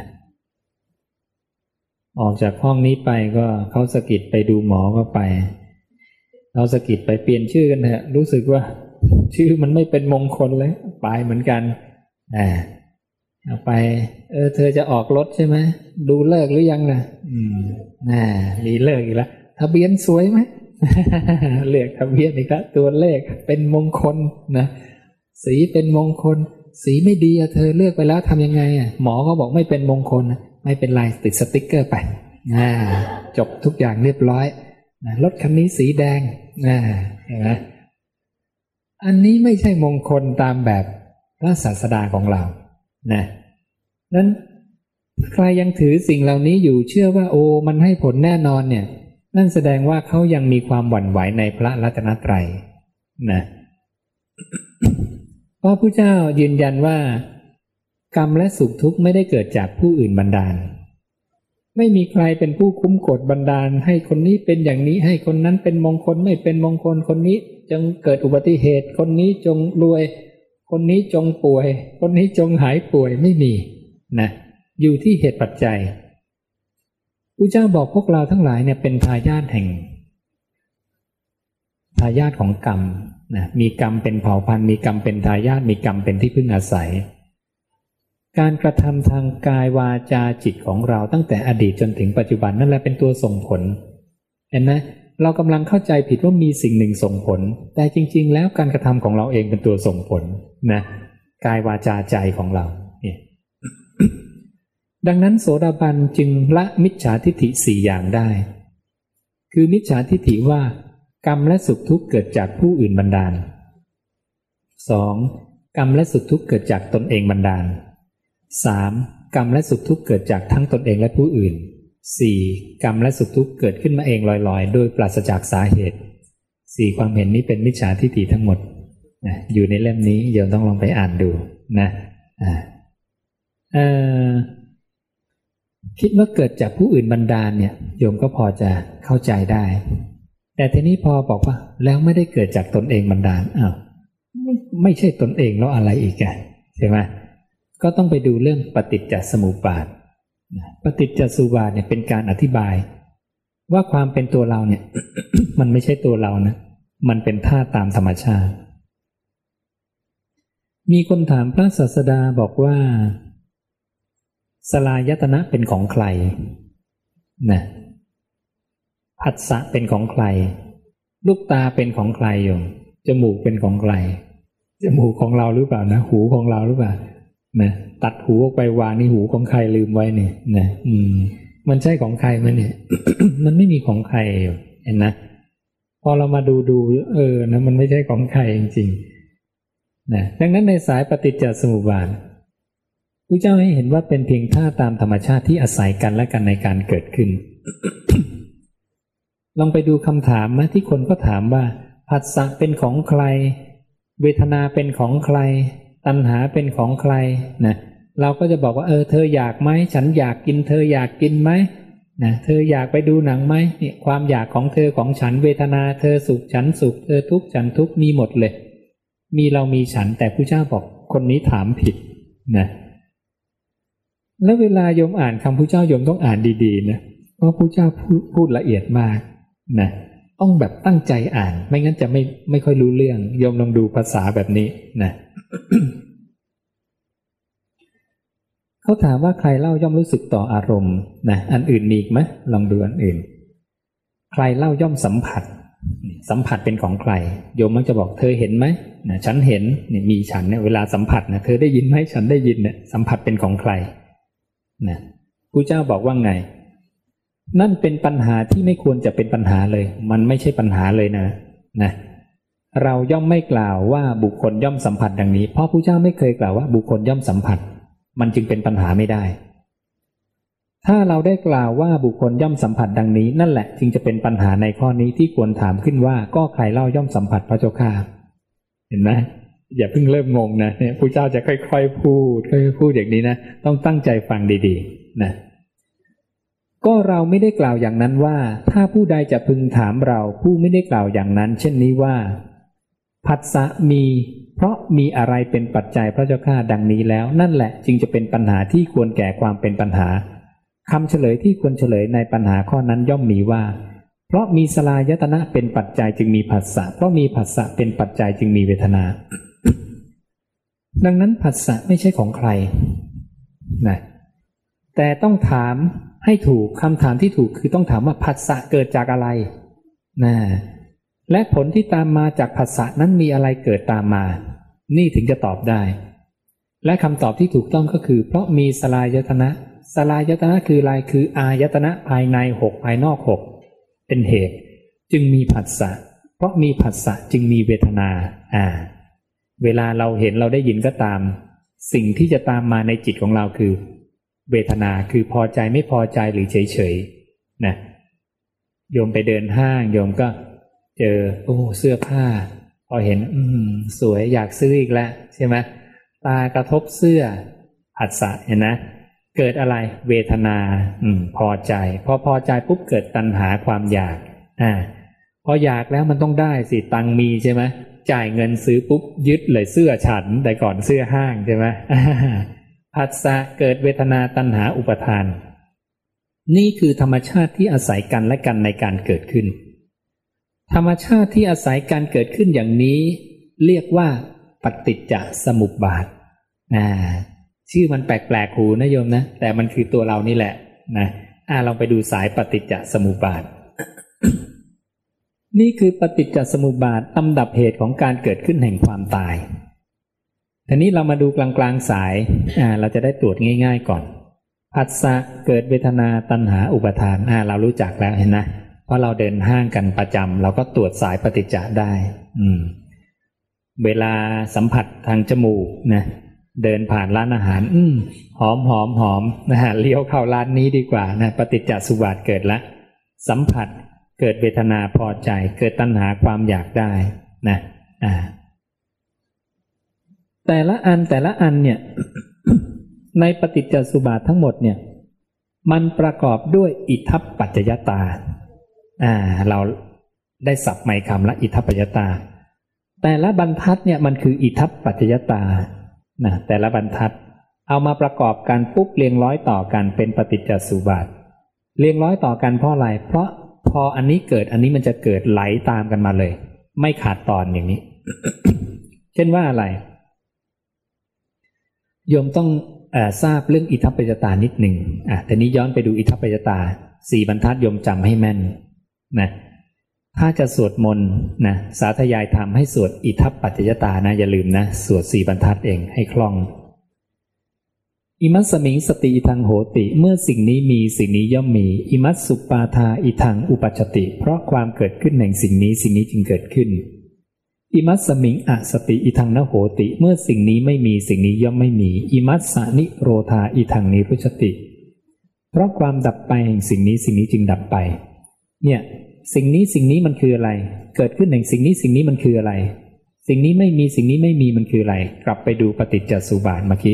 ออกจากห้องนี้ไปก็เขาสะกิดไปดูหมอก็ไปเราสะกิดไปเปลี่ยนชื่อกันเถอะรู้สึกว่าชื่อมันไม่เป็นมงคลเลยไปเหมือนกันอ่าเอาไปเออเธอจะออกรถใช่ไหมดูเลิกหรือยังล่ะอืมน่ามีเลิกอีกแล้วทะเบียนสวยไหม เลือกทะเบียนอีกแล้วตัวเลขเป็นมงคลนะสีเป็นมงคลสีไม่ดีอะเธอเลือกไปแล้วทำยังไงอ่ะหมอก็บอกไม่เป็นมงคลไม่เป็นไรติดสติ๊กเกอร์ไปอ่าจบทุกอย่างเรียบร้อยนะรถคันนี้สีแดงอ่าเห็นไหมอันนี้ไม่ใช่มงคลตามแบบพระศาสดาของเรานะนั้นใครยังถือสิ่งเหล่านี้อยู่เชื่อว่าโอ้มันให้ผลแน่นอนเนี่ยนั่นแสดงว่าเขายังมีความหวั่นไหวในพระรัตนตรัยนะเพราะพระเจ้ายืนยันว่ากรรมและสุขทุกข์ไม่ได้เกิดจากผู้อื่นบันดาลไม่มีใครเป็นผู้คุ้มกฎบันดาลให้คนนี้เป็นอย่างนี้ให้คนนั้นเป็นมงคลไม่เป็นมงคลคนนี้จงเกิดอุบัติเหตุคนนี้จงรวยคนนี้จงป่วยคนนี้จงหายป่วยไม่มีนะอยู่ที่เหตุปัจจัยพระเจ้าบอกพวกเราทั้งหลายเนี่ยเป็นทายาทแห่งทายาทของกรรมนะมีกรรมเป็นเผ่าพันธุ์มีกรรมเป็นทายาทมีกรรมเป็นที่พึ่งอาศัยการกระทำทางกายวาจาจิตของเราตั้งแต่อดีตจนถึงปัจจุบันนั่นแหละเป็นตัวส่งผลเห็นไหมเรากำลังเข้าใจผิดว่ามีสิ่งหนึ่งส่งผลแต่จริงๆแล้วการกระทำของเราเองเป็นตัวส่งผลนะกายวาจาใจของเราเนี่ย ดังนั้นโสดาบันจึงละมิจฉาทิฏฐิสี่อย่างได้คือมิจฉาทิฏฐิว่ากรรมและสุขทุกข์เกิดจากผู้อื่นบันดาล สอง กรรมและสุขทุกข์เกิดจากตนเองบันดาล สาม กรรมและสุขทุกข์เกิดจากทั้งตนเองและผู้อื่น สี่ กรรมและสุขทุกข์เกิดขึ้นมาเองลอยๆโดยปราศจากสาเหตุสี่ความเห็นนี้เป็นมิจฉาทิฏฐิทั้งหมดนะอยู่ในเล่มนี้โยมต้องลองไปอ่านดูนะอ่าเอ่อคิดว่าเกิดจากผู้อื่นบันดาลเนี่ยโยมก็พอจะเข้าใจได้แต่ทีนี้พอบอกว่าแล้วไม่ได้เกิดจากตนเองบันดาลอ้าวไม่ไม่ใช่ตนเองแล้วอะไรอีกอ่ะใช่ไหมก็ต้องไปดูเรื่องปฏิจจสมุปบาทปฏิจจสมุปบาทเนี่ยเป็นการอธิบายว่าความเป็นตัวเราเนี่ย มันไม่ใช่ตัวเรานะมันเป็นธาตุตามธรรมชาติมีคนถามพระศาสดาบอกว่าสลายตนะเป็นของใครนะผัสสะเป็นของใครลูกตาเป็นของใครโยมจมูกเป็นของใครจมูกของเราหรือเปล่านะหูของเราหรือเปล่านะตัดหูออกไปวางนี่หูของใครลืมไว้เนี่ยนะอืมมันใช่ของใครมั้ยเนี่ย มันไม่มีของใครเห็นนะพอเรามาดูดูเออนะมันไม่ใช่ของใครจริงๆนะดังนั้นในสายปฏิจจสมุปบาทพระเจ้าให้เห็นว่าเป็นเพียงท่าตามธรรมชาติที่อาศัยกันและกันในการเกิดขึ้น ลองไปดูคำถามนะที่คนก็ถามว่าผัสสะเป็นของใครเวทนาเป็นของใครตัณหาเป็นของใครนะเราก็จะบอกว่าเออเธออยากไหมฉันอยากกินเธออยากกินไหมนะเธออยากไปดูหนังไหมเนี่ยความอยากของเธอของฉันเวทนาเธอสุขฉันสุขเธอทุกข์ฉันทุกข์มีหมดเลยมีเรามีฉันแต่พระเจ้าบอกคนนี้ถามผิดนะแล้วเวลาโยมอ่านคำพระเจ้าโยมต้องอ่านดีๆนะเพราะพระเจ้าพูดพูดละเอียดมากนะต้องแบบตั้งใจอ่านไม่งั้นจะไม่ไม่ค่อยรู้เรื่องโยมลองดูภาษาแบบนี้นะ เขาถามว่าใครเล่าย่อมรู้สึกต่ออารมณ์นะอันอื่นมีอีกไหมลองดูอันอื่นใครเล่าย่อมสัมผัสสัมผัสเป็นของใครโยมมักจะบอกเธอเห็นไหมนะฉันเห็นเนี่ยมีฉันเนี่ยเวลาสัมผัสนะเธอได้ยินไหมฉันได้ยินเนี่ยสัมผัสเป็นของใครนะพระเจ้าบอกว่าไงนั่นเป็นปัญหาที่ไม่ควรจะเป็นปัญหาเลยมันไม่ใช่ปัญหาเลยนะนะเราย่อมไม่กล่าวว่าบุคคลย่อมสัมผัสดังนี้เพราะพระเจ้าไม่เคยกล่าวว่าบุคคลย่อมสัมผัสมันจึงเป็นปัญหาไม่ได้ถ้าเราได้กล่าวว่าบุคคลย่อมสัมผัสดังนี้นั่นแหละจึงจะเป็นปัญหาในข้อนี้ที่ควรถามขึ้นว่าก็ใครเล่าย่อมสัมผัสพระเจ้าข้าเห็นไหมอย่าเพิ่งเริ่มงงนะเนี่ยพระเจ้าจะค่อยๆพูดค่อยๆพูดอย่างนี้นะต้องตั้งใจฟังดีๆนะก็เราไม่ได้กล่าวอย่างนั้นว่าถ้าผู้ใดจะพึงถามเราผู้ไม่ได้กล่าวอย่างนั้นเช่นนี้ว่าผัสสะมีเพราะมีอะไรเป็นปัจจัยพระเจ้าข้าดังนี้แล้วนั่นแหละจึงจะเป็นปัญหาที่ควรแก่ความเป็นปัญหาคำเฉลยที่ควรเฉลยในปัญหาข้อนั้นย่อมมีว่าเพราะมีสลายตนะเป็นปัจจัยจึงมีผัสสะเพราะมีผัสสะเป็นปัจจัยจึงมีเวทนา ดังนั้นผัสสะไม่ใช่ของใครนะแต่ต้องถามให้ถูกคำถามที่ถูกคือต้องถามว่าผัสสะเกิดจากอะไรนะและผลที่ตามมาจากผัสสะนั้นมีอะไรเกิดตามมานี่ถึงจะตอบได้และคำตอบที่ถูกต้องก็คือเพราะมีสลายตนะสลายตนะคืออะไรคืออายตนะภายในหกภายนอกหกเป็นเหตุจึงมีผัสสะเพราะมีผัสสะจึงมีเวทนาอ่าเวลาเราเห็นเราได้ยินก็ตามสิ่งที่จะตามมาในจิตของเราคือเวทนาคือพอใจไม่พอใจหรือเฉยๆนะโยมไปเดินห้างโยมก็เจอโอ้เสื้อผ้าพอเห็นอืมสวยอยากซื้ออีกแล้วใช่ไหมตากระทบเสื้อผัสสะเห็นนะเกิดอะไรเวทนาอืมพอใจพอพอใจปุ๊บเกิดตัณหาความอยากอ่าพออยากแล้วมันต้องได้สิตังมีใช่ไหมจ่ายเงินซื้อปุ๊บยึดเลยเสื้อฉันแต่ก่อนเสื้อห้างใช่ไหมผัสสะเกิดเวทนาตัณหาอุปทานนี่คือธรรมชาติที่อาศัยกันและกันในการเกิดขึ้นธรรมชาติที่อาศัยการเกิดขึ้นอย่างนี้เรียกว่าปฏิจจสมุปบาทอ่าชื่อมันแปลกๆหูนะโยมนะแต่มันคือตัวเรานี่แหละนะอ่าลองไปดูสายปฏิจจสมุปบาท นี่คือปฏิจจสมุปบาทลำดับเหตุของการเกิดขึ้นแห่งความตายทีนี้เรามาดูกลางๆสายอ่าเราจะได้ตรวจง่ายๆก่อนผัสสะเกิดเวทนาตัณหาอุปทานอ่าเรารู้จักแล้วเห็นนะเพราะเราเดินห้างกันประจำเราก็ตรวจสายปฏิจจได้อืมเวลาสัมผัสทางจมูกนะเดินผ่านร้านอาหารอืมหอมหอมหอมนะฮะเลี้ยวเข้าร้านนี้ดีกว่านะปฏิจจสมุปบาทเกิดละสัมผัสเกิดเวทนาพอใจเกิดตัณหาความอยากได้นะอ่าแต่ละอันแต่ละอันเนี่ย ในปฏิจจสมุปบาททั้งหมดเนี่ยมันประกอบด้วยอิทธัปปัจจยตาอ่าเราได้ศัพท์ใหม่คำละอิทธัปปัจจยตาแต่ละบรรทัดเนี่ยมันคืออิทธัปปัจจยตานะแต่ละบรรทัดเอามาประกอบกันปุ๊บเรียงร้อยต่อกันเป็นปฏิจจสมุปบาทเรียงร้อยต่อกันเพราะอะไรเพราะพออันนี้เกิดอันนี้มันจะเกิดไหลตามกันมาเลยไม่ขาดตอนอย่างนี้ เช่นว่าอะไรโยมต้องเอ่อทราบเรื่องอิทัปปัจจตานิดหนึ่งอ่ะแต่นี้ย้อนไปดูอิทัปปัจจตาสี่บรรทัดโยมจำให้แม่นนะถ้าจะสวดมนต์นะสาธยายธรรมให้สวดอิทัปปัจจยตานะอย่าลืมนะสวดสี่บรรทัดเองให้คล่องอิมัสสมิงสติอิทังโหติเมื่อสิ่งนี้มีสิ่งนี้ย่อมมีอิมัสสุปาทาอิทังอุปัชชติเพราะความเกิดขึ้นแห่งสิ่งนี้สิ่งนี้จึงเกิดขึ้นอิมัสสมิงอสติอิทังนโหติเมื่อสิ่งนี้ไม่มีสิ่งนี้ย่อมไม่มีอิมัสสานิโรธาอิทังนิรุชติเพราะความดับไปแห่งสิ่งนี้สิ่งนี้จึงดับไปเนี่ยสิ่งนี้สิ่งนี้มันคืออะไรเกิดขึ้นแห่งสิ่งนี้สิ่งนี้มันคืออะไรสิ่งนี้ไม่มีสิ่งนี้ไม่มีมันคืออะไรกลับไปดูปฏิจจสุบาทเมื่อกี้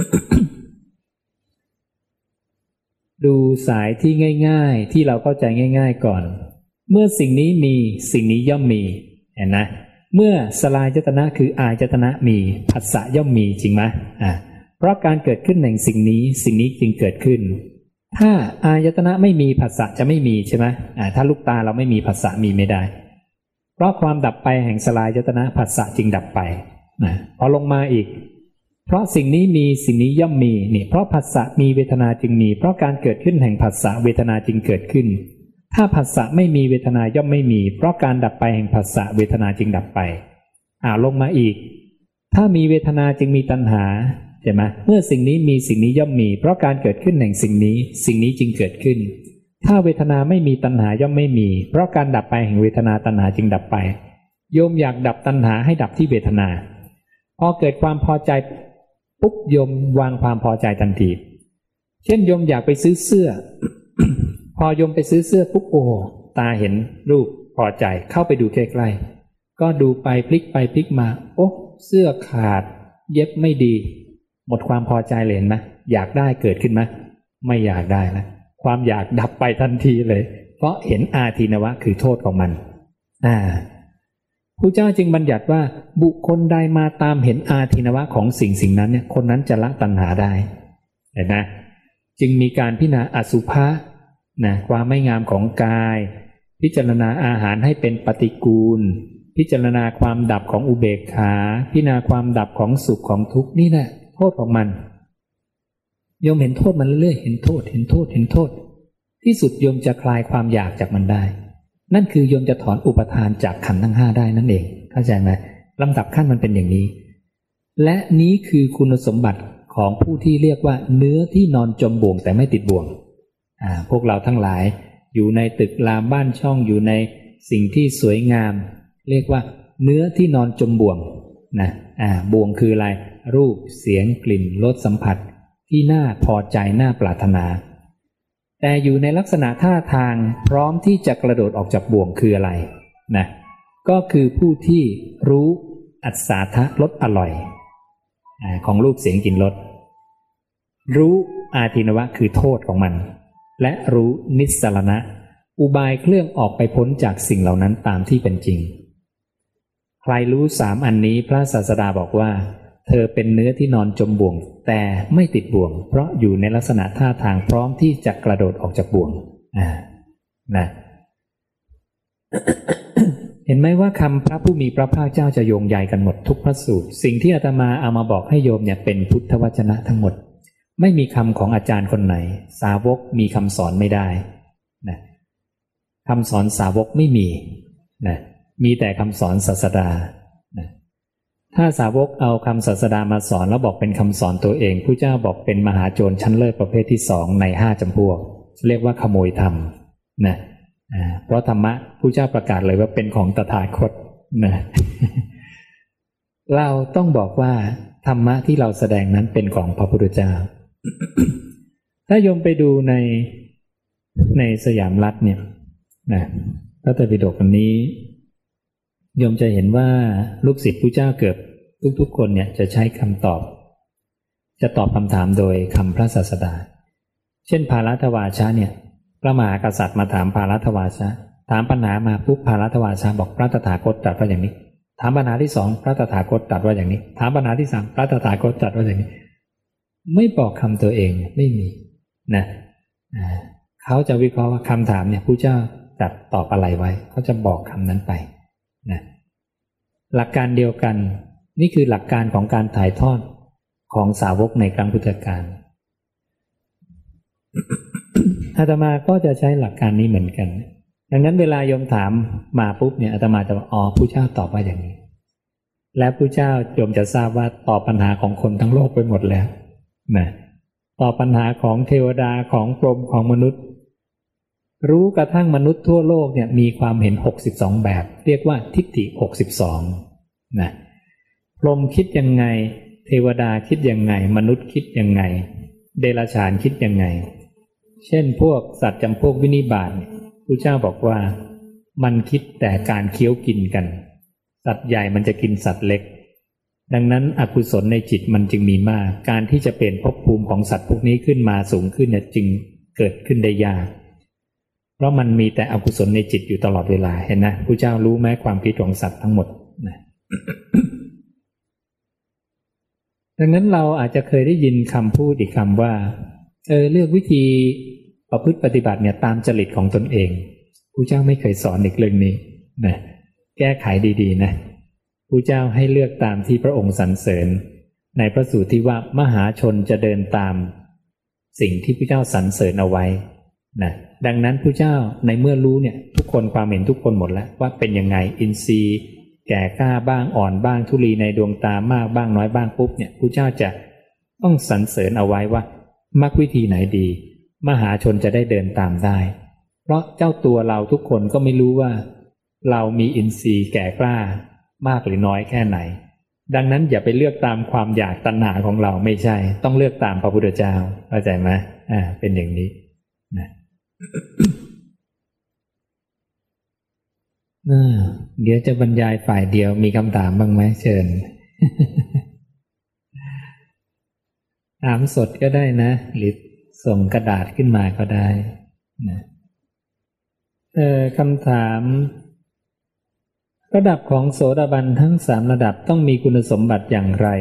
ดูสายที่ง่ายๆที่เราเข้าใจง่ายๆก่อนเมื่อสิ่งนี้มีสิ่งนี้ย่อมมีเห็นนะเมื่อสลายจตนะคืออายตนะมีผัสสะย่อมมีจริงไหมอ่าเพราะการเกิดขึ้นแห่งสิ่งนี้สิ่งนี้จึงเกิดขึ้นถ้าอายตนะไม่มีผัสสะจะไม่มีใช่ไหมอ่าถ้าลูกตาเราไม่มีผัสสะมีไม่ได้เพราะความดับไปแห่งสลายจตนะผัสสะจึงดับไปนะพอลงมาอีกเพราะสิ่งนี้มีสิ่งนี้ย่อมมีนี่เพราะผัสสะมีเวทนาจึงมีเพราะการเกิดขึ้นแห่งผัสสะเวทนาจึงเกิดขึ้นถ้าผัสสะไม่มีเวทนาย่อมไม่มีเพราะการดับไปแห่งผัสสะเวทนาจึงดับไปอ่าลงมาอีกถ้ามีเวทนาจึงมีตัณหาใช่ไหมเมื่อสิ่งนี้มีสิ่งนี้ย่อมมีเพราะการเกิดขึ้นแห่งสิ่งนี้สิ่งนี้จึงเกิดขึ้นถ้าเวทนาไม่มีตัณหาย่อมไม่มีเพราะการดับไปแห่งเวทนาตัณหาจึงดับไปโยมอยากดับตัณหาให้ดับที่เวทนาพอเกิดความพอใจปุ๊บโยมวางความพอใจทันทีเช่นโยมอยากไปซื้อเสื้อ พอโยมไปซื้อเสื้อปุ๊บโอ้ตาเห็นรูปพอใจเข้าไปดูใกล้ๆก็ดูไปพลิกไปพลิกมาโอ้เสื้อขาดเย็บไม่ดีหมดความพอใจเลยเห็นไหมอยากได้เกิดขึ้นไหมไม่อยากได้แล้วความอยากดับไปทันทีเลยเพราะเห็นอาทินวะคือโทษของมันอ่าพระเจ้าจึงบัญญัติว่าบุคคลใดมาตามเห็นอาทินวะของสิ่งสิ่งนั้นเนี่ยคนนั้นจะละตัณหาได้เห็นไหมจึงมีการพิจารณาอสุภะนะความไม่งามของกายพิจารณาอาหารให้เป็นปฏิกูลพิจารณาความดับของอุเบกขาพิจารณาความดับของสุขของทุกข์นี่แหละโทษของมันโยมเห็นโทษมันเรื่อยๆเห็นโทษเห็นโทษเห็นโทษที่สุดโยมจะคลายความอยากจากมันได้นั่นคือโยมจะถอนอุปทานจากขันธ์ทั้งห้าได้นั่นเองเข้าใจไหมลำดับขั้นมันเป็นอย่างนี้และนี้คือคุณสมบัติของผู้ที่เรียกว่าเนื้อที่นอนจมบ่วงแต่ไม่ติดบ่วงอ่าพวกเราทั้งหลายอยู่ในตึกรามบ้านช่องอยู่ในสิ่งที่สวยงามเรียกว่าเนื้อที่นอนจมบ่วงนะอ่าบ่วงคืออะไรรูปเสียงกลิ่นรสสัมผัสที่น่าพอใจน่าปรารถนาแต่อยู่ในลักษณะท่าทางพร้อมที่จะกระโดดออกจากบ่วงคืออะไรนะก็คือผู้ที่รู้อัศาทะรสอร่อยอ่าของรูปเสียงกลิ่นรสรู้อาทินวะคือโทษของมันและรู้นิสสรณะอุบายเครื่องออกไปพ้นจากสิ่งเหล่านั้นตามที่เป็นจริงใครรู้สามอันนี้พระศาสดาบอกว่าเธอเป็นเนื้อที่นอนจมบ่วงแต่ไม่ติดบ่วงเพราะอยู่ในลักษณะท่าทางพร้อมที่จะกระโดดออกจากบ่วงอ่านะ เห็นไหมว่าคำพระผู้มีพระภาคเจ้าจะโยงใยกันหมดทุกพระสูตรสิ่งที่อาตมาเอามาบอกให้โยมเนี่ยเป็นพุทธวจนะทั้งหมดไม่มีคำของอาจารย์คนไหนสาวกมีคำสอนไม่ได้นะคำสอนสาวกไม่มีนะมีแต่คำสอนศาสดานะถ้าสาวกเอาคำศาสดามาสอนแล้วบอกเป็นคำสอนตัวเองพระเจ้าบอกเป็นมหาโจรชั้นเลิศประเภทที่สองในห้าจำพวกเรียกว่าขโมยธรรมนะเพราะธรรมะพระเจ้าประกาศเลยว่าเป็นของตถาคตนะ เราต้องบอกว่าธรรมะที่เราแสดงนั้นเป็นของพระพุทธเจ้า ถ้าโยมไปดูในในสยามรัฐเนี่ยนะพระไตรปิฎกอันนี้โยมจะเห็นว่าลูกศิษย์พระเจ้าเกือบทุกๆคนเนี่ยจะใช้คำตอบจะตอบคำถามโดยคำพระศาสดาเช่นภารัตวาชะเนี่ยพระมหากษัตริย์มาถามภารัตวาชะถามปัญหามาปุ๊บภารัตวาชะบอกพระตถาคตตรัสว่าอย่างนี้ถามปัญหาที่สองพระตถาคตตรัสว่าอย่างนี้ถามปัญหาที่สามพระตถาคตตรัสว่าอย่างนี้ไม่บอกคำตัวเองไม่มีนะเขาจะวิเคราะห์ว่าคำถามเนี่ยพระเจ้าตรัสตอบอะไรไว้เขาจะบอกคำนั้นไปนะหลักการเดียวกันนี่คือหลักการของการถ่ายทอดของสาวกในครั้งพุทธกาล อาตมาก็จะใช้หลักการนี้เหมือนกันดังนั้นเวลาโยมถามมาปุ๊บเนี่ยอาตมาจะบอกอ๋อผู้เจ้าตอบว่าอย่างนี้และผู้เจ้าโยมจะทราบว่าตอบปัญหาของคนทั้งโลกไปหมดแล้วนะตอบปัญหาของเทวดาของพรหมของมนุษย์รู้กระทั่งมนุษย์ทั่วโลกเนี่ยมีความเห็นหกสิบสองแบบเรียกว่าทิฏฐิหกสิบสองนะพรหมคิดยังไงเทวดาคิดยังไงมนุษย์คิดยังไงเดรัจฉานคิดยังไงเช่นพวกสัตว์จำพวกวินิบาตพระเจ้าบอกว่ามันคิดแต่การเคี้ยวกินกันสัตว์ใหญ่มันจะกินสัตว์เล็กดังนั้นอกุศลในจิตมันจึงมีมากการที่จะเปลี่ยนภพภูมิของสัตว์พวกนี้ขึ้นมาสูงขึ้นเนี่ยจึงเกิดขึ้นได้ยากเพราะมันมีแต่อกุศลในจิตอยู่ตลอดเวลาเห็นนะพระเจ้ารู้ไหมความคิดของสัตว์ทั้งหมดนะ ดังนั้นเราอาจจะเคยได้ยินคำพูดอีกคำว่าเออเลือกวิธีประพฤติปฏิบัติเนี่ยตามจริตของตนเองพระเจ้าไม่เคยสอนอีกเรื่องนี้นะแก้ไขดีๆนะพระเจ้าให้เลือกตามที่พระองค์สรรเสริญในพระสูตรที่ว่ามหาชนจะเดินตามสิ่งที่พระเจ้าสรรเสริญเอาไว้นะดังนั้นพระเจ้าในเมื่อรู้เนี่ยทุกคนความเห็นทุกคนหมดแล้วว่าเป็นยังไงอินทรีย์แก่กล้าบ้างอ่อนบ้างธุลีในดวงตามากบ้างน้อยบ้างปุ๊บเนี่ยพระเจ้าจะต้องสรรเสริญเอาไว้ว่ามรรควิธีไหนดีมหาชนจะได้เดินตามได้เพราะเจ้าตัวเราทุกคนก็ไม่รู้ว่าเรามีอินทรีย์แก่กล้ามากหรือน้อยแค่ไหนดังนั้นอย่าไปเลือกตามความอยากตัณหาของเราไม่ใช่ต้องเลือกตามพระพุทธเจ้าเข้าใจไหมอ่าเป็นอย่างนี้นะ เดี๋ยวจะบรรยายฝ่ายเดียวมีคำถามบ้างไหมเชิญ ถามสดก็ได้นะหรือส่งกระดาษขึ้นมาก็ได้นะเออคำถามระดับของโสดาบันทั้งสามระดับต้องมีคุณสมบัติอย่างไร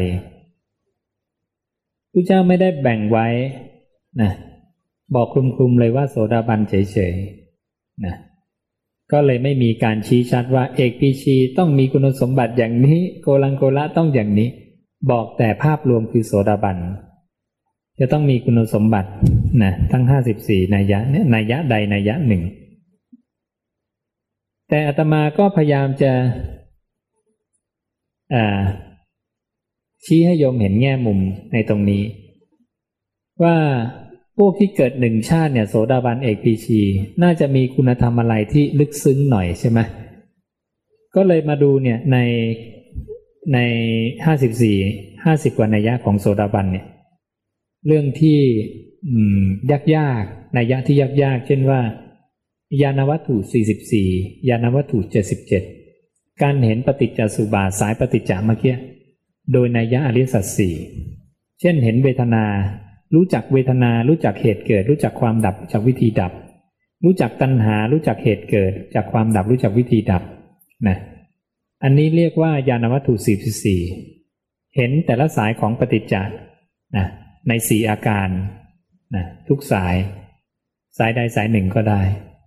พระเจ้าไม่ได้แบ่งไว้นะบอกคลุมๆเลยว่าโสดาบันเฉยๆนะก็เลยไม่มีการชี้ชัดว่าเอกพีชีต้องมีคุณสมบัติอย่างนี้โกลังโกละต้องอย่างนี้บอกแต่ภาพรวมคือโสดาบันจะต้องมีคุณสมบัตินะทั้งห้าสิบสี่นัยยะเนี่ยนัยยะใดนัยยะหนึ่งแต่อาตมาก็พยายามจะอ่าชี้ให้โยมเห็นแง่มุมในตรงนี้ว่าพวกที่เกิดหนึ่งชาติเนี่ยโสดาบันเอกพีชีน่าจะมีคุณธรรมอะไรที่ลึกซึ้งหน่อยใช่ไหมก็เลยมาดูเนี่ยในในห้าสิบสี่ห้าสิบกว่านัยยะของโสดาบันเนี่ยเรื่องที่ยากยากนัยยะที่ยากยากเช่นว่าญาณวัตถุสี่สิบสี่ญาณวัตถุเจ็ดสิบเจ็ดการเห็นปฏิจจสุบาทสายปฏิจจเมื่อกี้โดยนัยยะอริยสัจสี่เช่นเห็นเวทนารู้จักเวทนารู้จักเหตุเกิดรู้จักความดับรู้จักวิธีดับรู้จักตัณหารู้จักเหตุเกิดจากความดับรู้จักวิธีดับนะอันนี้เรียกว่าญาณวัตถุสี่สิบสี่เห็นแต่ละสายของปฏิจจนะในสี่อาการนะทุกสายสายใดสายหนึ่งก็ได้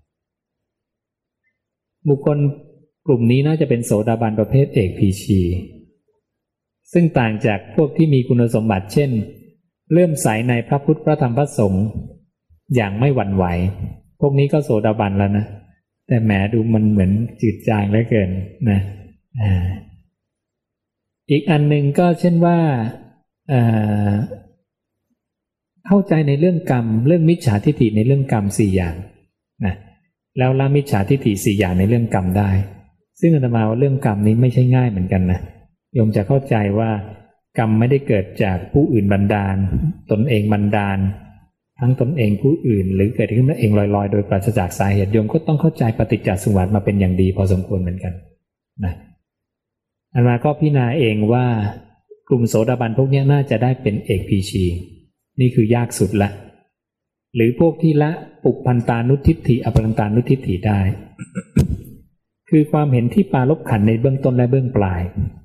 บุคคลกลุ่มนี้น่าจะเป็นโสดาบันประเภทเอกพีชีซึ่งต่างจากพวกที่มีคุณสมบัติเช่นเริ่มใสในพระพุทธพระธรรมพระสงฆ์อย่างไม่หวั่นไหวพวกนี้ก็โสดาบันแล้วนะแต่แหมดูมันเหมือนจืดจางเหลือเกินนะอ่าอีกอันหนึ่งก็เช่นว่าอ่าเข้าใจในเรื่องกรรมเรื่องมิจฉาทิฏฐิในเรื่องกรรมสี่อย่างนะแล้วละมิจฉาทิฏฐิสี่อย่างในเรื่องกรรมได้ซึ่งอาตมาว่าเรื่องกรรมนี้ไม่ใช่ง่ายเหมือนกันนะโยมจะเข้าใจว่ากรรมไม่ได้เกิดจากผู้อื่นบันดาลตนเองบันดาลทั้งตนเองผู้อื่นหรือเกิดขึ้นมาเองลอยๆโดยปราศจากสาเหตุโยมก็ต้องเข้าใจปฏิจจสมุปบาทมาเป็นอย่างดีพอสมควรเหมือนกันนะอาตมาก็พิจารณาเองว่ากลุ่มโสดาบันพวกนี้น่าจะได้เป็นเอกพีชีนี่คือยากสุดละหรือพวกที่ละปุพพันตานุทิฏฐิอภรันตานุทิฏฐิได้ คือความเห็นที่ปรารภขันธ์ในเบื้องต้นและเบื้องปลาย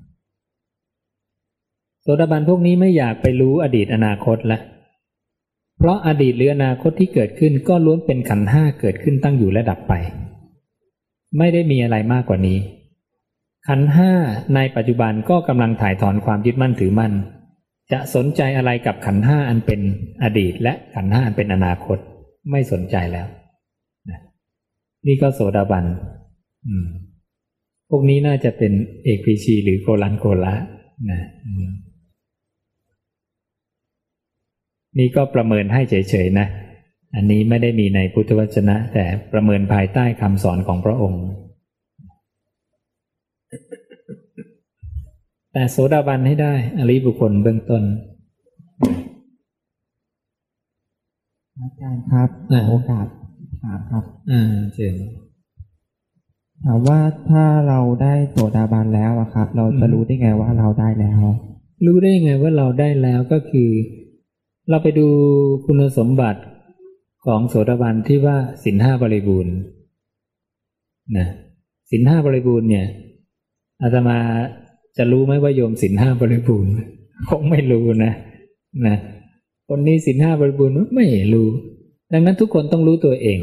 โสดาบันพวกนี้ไม่อยากไปรู้อดีตอนาคตละเพราะอดีตหรืออนาคตที่เกิดขึ้นก็ล้วนเป็นขันธ์ห้าเกิดขึ้นตั้งอยู่และดับไปไม่ได้มีอะไรมากกว่านี้ขันธ์ห้าในปัจจุบันก็กำลังถ่ายถอนความยึดมั่นถือมั่นจะสนใจอะไรกับขันธ์ห้าอันเป็นอดีตและขันธ์ห้าอันเป็นอนาคตไม่สนใจแล้วนะนี่ก็โสดาบันอืมพวกนี้น่าจะเป็นเอกพีชีหรือโกลันโกละนะนี่ก็ประเมินให้เฉยๆนะอันนี้ไม่ได้มีในพุทธวจนะแต่ประเมินภายใต้คำสอนของพระองค์แต่โสดาบันให้ได้อริยบุคคลเบื้องต้นอาจารย์ครับโอกาสถามครับอ่าเชิญถามว่าถ้าเราได้โสดาบันแล้วอะครับเราจะรู้ได้ไงว่าเราได้แล้วรู้ได้ไงว่าเราได้แล้วก็คือเราไปดูคุณสมบัติของโสดาบันที่ว่าศีลห้าบริบูรณ์นะศีลห้าบริบูรณ์เนี่ยอาตมาจะรู้ไหมว่าโยมศีลห้าบริบูรณ์คงไม่รู้นะนะคนนี้ศีลห้าบริบูรณ์ไม่รู้ดังนั้นทุกคนต้องรู้ตัวเอง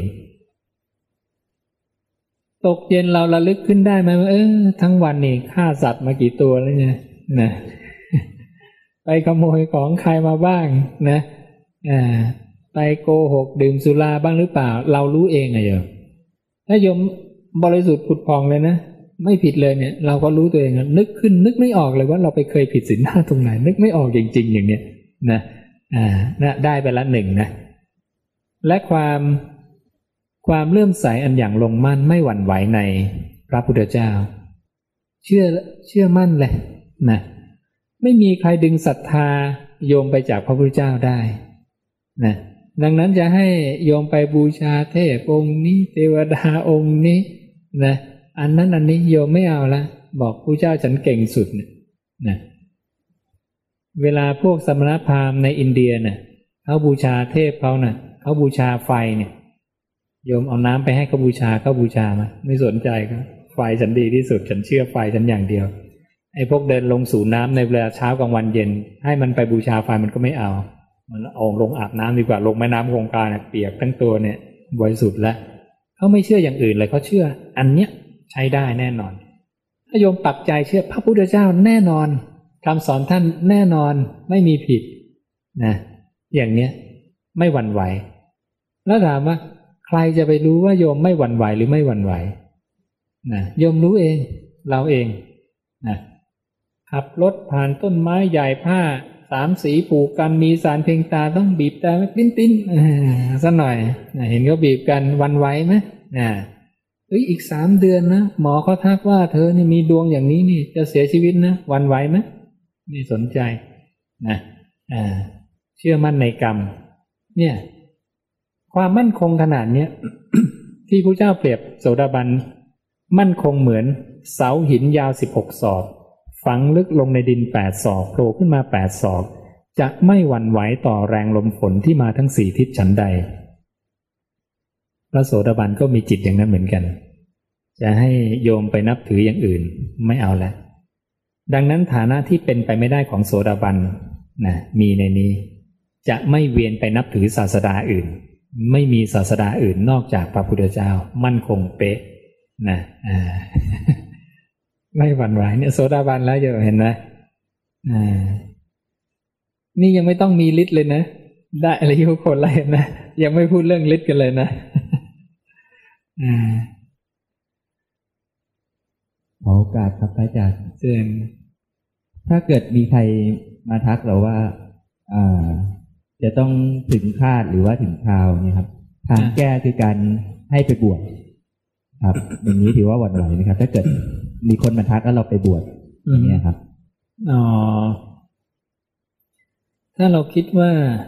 ตกเย็นเราระลึกขึ้นได้ไหมว่าเออทั้งวันนี่ฆ่าสัตว์มากี่ตัวแล้วเนี่ยนะไปขโมยของใครมาบ้างนะอ่าไปโกหกดื่มสุราบ้างหรือเปล่าเรารู้เองอะโยมถ้าโยมบริสุทธิ์ผุดพองเลยนะไม่ผิดเลยเนี่ยเราก็รู้ตัวเองนึกขึ้นนึกไม่ออกเลยว่าเราไปเคยผิดศีลห้าตรงไหนนึกไม่ออกจริงๆอย่างเนี้ยนะอ่านะได้ไปละหนึ่งนะและความความเลื่อมใสอันอย่างลงมั่นไม่หวั่นไหวในพระพุทธเจ้าเชื่อเชื่อมั่นเลยนะไม่มีใครดึงศรัทธาโยมไปจากพระพุทธเจ้าได้นะดังนั้นจะให้โยมไปบูชาเทพองค์นี้เทวดาองค์นี้นะอันนั้นอันนี้โยมไม่เอาละบอกพระเจ้าฉันเก่งสุดนะเวลาพวกสมณพราหมณ์ในอินเดียเนี่ยเขาบูชาเทพเขาเนี่ยเขาบูชาไฟเนี่ยโยมเอาน้ำไปให้เขาบูชาเขาบูชามาไม่สนใจก็ไฟฉันดีที่สุดฉันเชื่อไฟฉันอย่างเดียวไอ้พวกเดินลงสู่น้ำในเวลาเช้ากลางวันเย็นให้มันไปบูชาไฟมันก็ไม่เอามันเอาลงอาบน้ำดีกว่าลงแม่น้ำคงคาเนี่ยเปียกทั้งตัวเนี่ยบริสุทธิ์แล้วเขาไม่เชื่ออย่างอื่นเลยเขาเชื่ออันเนี้ยใช้ได้แน่นอนถ้าโยมปักใจเชื่อพระพุทธเจ้าแน่นอนคำสอนท่านแน่นอนไม่มีผิดนะอย่างเนี้ยไม่หวั่นไหวแล้วถามว่าใครจะไปรู้ว่าโยมไม่หวั่นไหวหรือไม่หวั่นไหวนะโยมรู้เองเราเองนะขับรถผ่านต้นไม้ใหญ่ผ้าสามสีผูกกันมีสารเพียงตาต้องบีบแต่ติ้นติ้นสักหน่อยนะเห็นเขาบีบกันหวั่นไหวไหมนะเอ้ยอีกสามเดือนนะหมอเขาทักว่าเธอนี่มีดวงอย่างนี้นี่จะเสียชีวิตนะหวั่นไหวไหมไม่สนใจนะอ่าเชื่อมั่นในกรรมเนี่ยความมั่นคงขนาดเนี้ย ที่พระเจ้าเปรียบโสดาบันมั่นคงเหมือนเสาหินยาวสิบหกศอกฝังลึกลงในดินแปดศอกโผล่ขึ้นมาแปดศอกจะไม่หวั่นไหวต่อแรงลมฝนที่มาทั้งสี่ทิศฉันใดพระโสดาบันก็มีจิตอย่างนั้นเหมือนกันจะให้โยมไปนับถืออย่างอื่นไม่เอาแล้วดังนั้นฐานะที่เป็นไปไม่ได้ของโสดาบันนะมีในนี้จะไม่เวียนไปนับถือศาสดาอื่นไม่มีศาสดาอื่นนอกจากพระพุทธเจ้ามั่นคงเป๊ะนะอ่า ไม่หวั่นไหวเนี่ยโสดาบันแล้วโยมเห็นไหมอ่านี่ยังไม่ต้องมีฤทธิ์เลยนะได้อะไรยุคนไรนะยังไม่พูดเรื่องฤทธิ์กันเลยนะอ่าขอโอกาสครับอาจารย์เชิญถ้าเกิดมีใครมาทักเราว่าอ่าจะต้องถึงคาดหรือว่าถึงคราวเนี่ยครับทางแก้คือการให้ไปบวชครับอย่างนี้ถือว่าหวั่นไหวไหมครับถ้าเกิดมีคนมาทักแล้วเราไปบวชอย่างนี้ครับอ๋อถ้าเราคิดว่า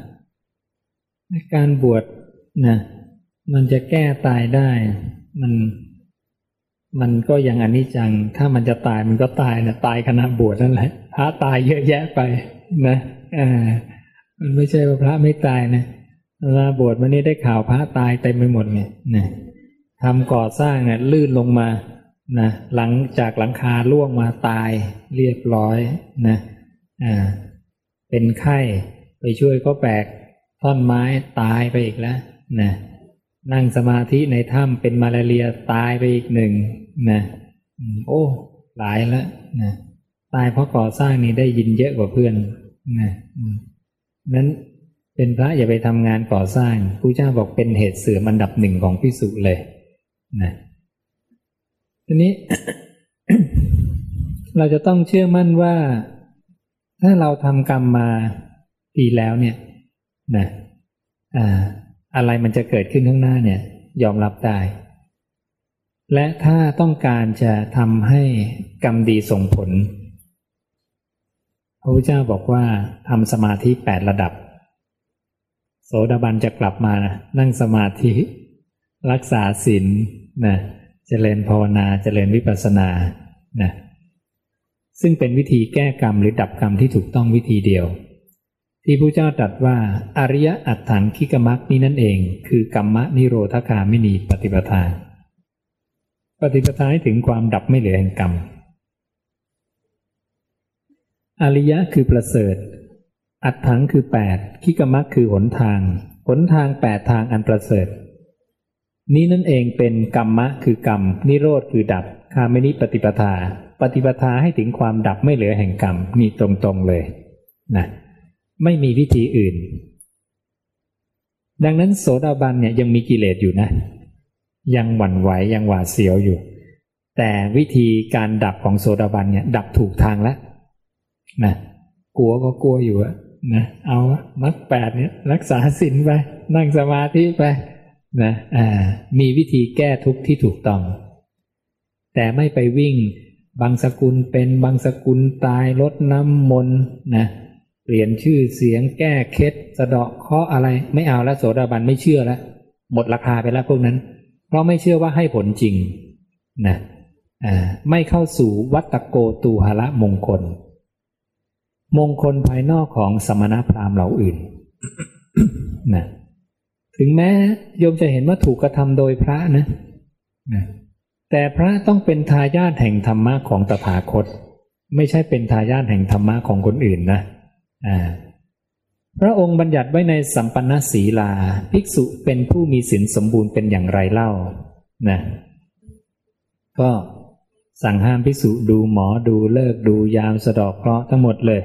การบวชนะมันจะแก้ตายได้มันมันก็ยังอนิจจังถ้ามันจะตายมันก็ตายนะตายขณะบวชนั่นแหละพระตายเยอะแยะไปนะอ่ามันไม่ใช่ว่าพระไม่ตายนะเวลาบวชวันนี้ได้ข่าวพระตายเต็มไปหมดไงนะทำก่อสร้างเนี่ยลื่นลงมานะหลังจากหลังคาล่วงมาตายเรียบร้อยนะอ่าเป็นไข้ไปช่วยก็แบกท่อนไม้ตายไปอีกแล้วนะนั่งสมาธิในถ้ำเป็นมาลาเรียตายไปอีกหนึ่งนะโอ้หลายแล้วนะตายเพราะก่อสร้างนี้ได้ยินเยอะกว่าเพื่อนนะนั้นเป็นพระอย่าไปทำงานก่อสร้างพระเจ้าบอกเป็นเหตุเสื่อมอันดับหนึ่งของภิกษุเลยนะทีนี้ เราจะต้องเชื่อมั่นว่าถ้าเราทำกรรมมาดีแล้วเนี่ยนะอ่าอะไรมันจะเกิดขึ้นข้างหน้าเนี่ยยอมรับได้และถ้าต้องการจะทำให้กรรมดีส่งผลพระพุทธเจ้าบอกว่าทำสมาธิแปดระดับโสดาบันจะกลับมานั่งสมาธิรักษาศีลนะเจริญภาวนาเจริญวิปัสสนานะซึ่งเป็นวิธีแก้กรรมหรือดับกรรมที่ถูกต้องวิธีเดียวที่พระเจ้าตรัสว่าอริยอัตถังคิกมัคนี้นั่นเองคือกรรมนิโรธคามินีปฏิปทาปฏิปทาให้ถึงความดับไม่เหลือแห่งกรรมอริยะคือประเสริฐอัตถังคือแปดคิกมัคคือหนทางหนทางแปดทางอันประเสริฐนี้นั่นเองเป็นกรรมะคือกรรมนิโรธคือดับคามินีปฏิปทาปฏิปทาให้ถึงความดับไม่เหลือแห่งกรรมนี่ตรงๆเลยนะไม่มีวิธีอื่นดังนั้นโสดาบันเนี่ยยังมีกิเลสอยู่นะยังหวั่นไหวยังหวาดเสียวอยู่แต่วิธีการดับของโสดาบันเนี่ยดับถูกทางแล้วนะกลัวก็กลัวอยู่อะนะเอามรรคแปดเนี่ยรักษาศีลไปนั่งสมาธิไปนะอ่ามีวิธีแก้ทุกข์ที่ถูกต้องแต่ไม่ไปวิ่งบางสกุลเป็นบางสกุลตายลดน้ำมนต์นะเปลี่ยนชื่อเสียงแก้เคล็ดสะเดาะเคราะห์อะไรไม่เอาแล้วโสดาบันไม่เชื่อแล้วหมดราคาไปแล้วพวกนั้นเพราะไม่เชื่อว่าให้ผลจริงนะอ่าไม่เข้าสู่วัตตโกตูหละมงคลมงคลภายนอกของสมณพราหมณ์เหล่าอื่น นะถึงแม้โยมจะเห็นว่าถูกกระทำโดยพระนะนะแต่พระต้องเป็นทายาทแห่งธรรมะของตถาคตไม่ใช่เป็นทายาทแห่งธรรมะของคนอื่นนะอ่าพระองค์บัญญัติไว้ในสัมปันนสีลาภิกษุเป็นผู้มีศีลสมบูรณ์เป็นอย่างไรเล่านะก็สั่งห้ามภิกษุดูหมอดูเลิกดูยามสะเดาะเคราะห์ทั้งหมดเลย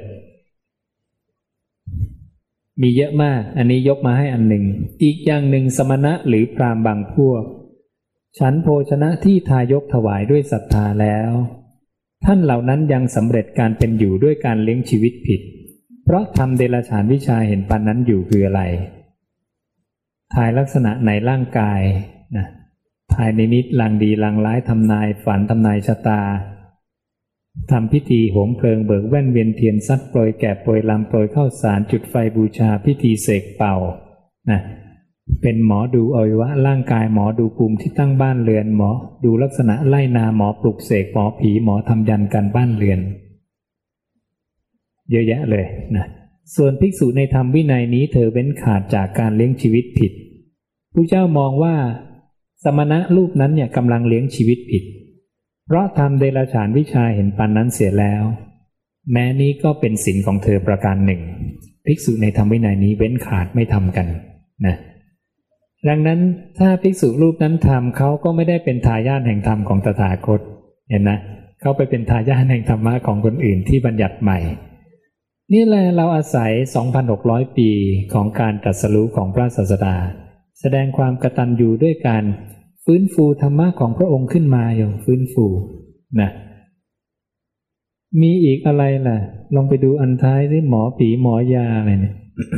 มีเยอะมากอันนี้ยกมาให้อันหนึ่งอีกอย่างหนึ่งสมณะหรือพราหมณ์บางพวกฉันโภชนะที่ทายกถวายด้วยศรัทธาแล้วท่านเหล่านั้นยังสำเร็จการเป็นอยู่ด้วยการเลี้ยงชีวิตผิดเพราะทำเดรัจฉานวิชาเห็นปานนั้นอยู่คืออะไรทายลักษณะในร่างกายนะทายนิมิตลางดีลางร้ายทำนายฝันทำนายชะตาทำพิธีโหมเพลิงเบิกแว่นเวียนเทียนซัดโปรยแกะโปรยลำโปรยข้าวสารจุดไฟบูชาพิธีเสกเป่านะเป็นหมอดูอวัยวะร่างกายหมอดูภูมิที่ตั้งบ้านเรือนหมอดูลักษณะไล่นาหมอปลุกเสกหมอผีหมอทำยันกันบ้านเรือนเยอะแยะเลยนะส่วนภิกษุในธรรมวินัยนี้เธอเว้นขาดจากการเลี้ยงชีวิตผิดพระเจ้ามองว่าสมณะรูปนั้นเนี่ยกำลังเลี้ยงชีวิตผิดเพราะทำเดรัจฉานวิชาเห็นปานนั้นเสียแล้วแม้นี้ก็เป็นศีลของเธอประการหนึ่งภิกษุในธรรมวินัยนี้เว้นขาดไม่ทำกันนะดังนั้นถ้าภิกษุรูปนั้นทำเขาก็ไม่ได้เป็นทายาทแห่งธรรมของตถาคตเห็นนะเขาไปเป็นทายาทแห่งธรรมะของคนอื่นที่บัญญัติใหม่นี่แหละเราอาศัย สองพันหกร้อย ปีของการตรัสรู้ของพระศาสดาแสดงความกตัญญูด้วยการฟื้นฟูธรรมะของพระองค์ขึ้นมาอย่างฟื้นฟูนะมีอีกอะไรล่ะลองไปดูอันท้ายที่หมอผีหมอยาอะไรเนี่ย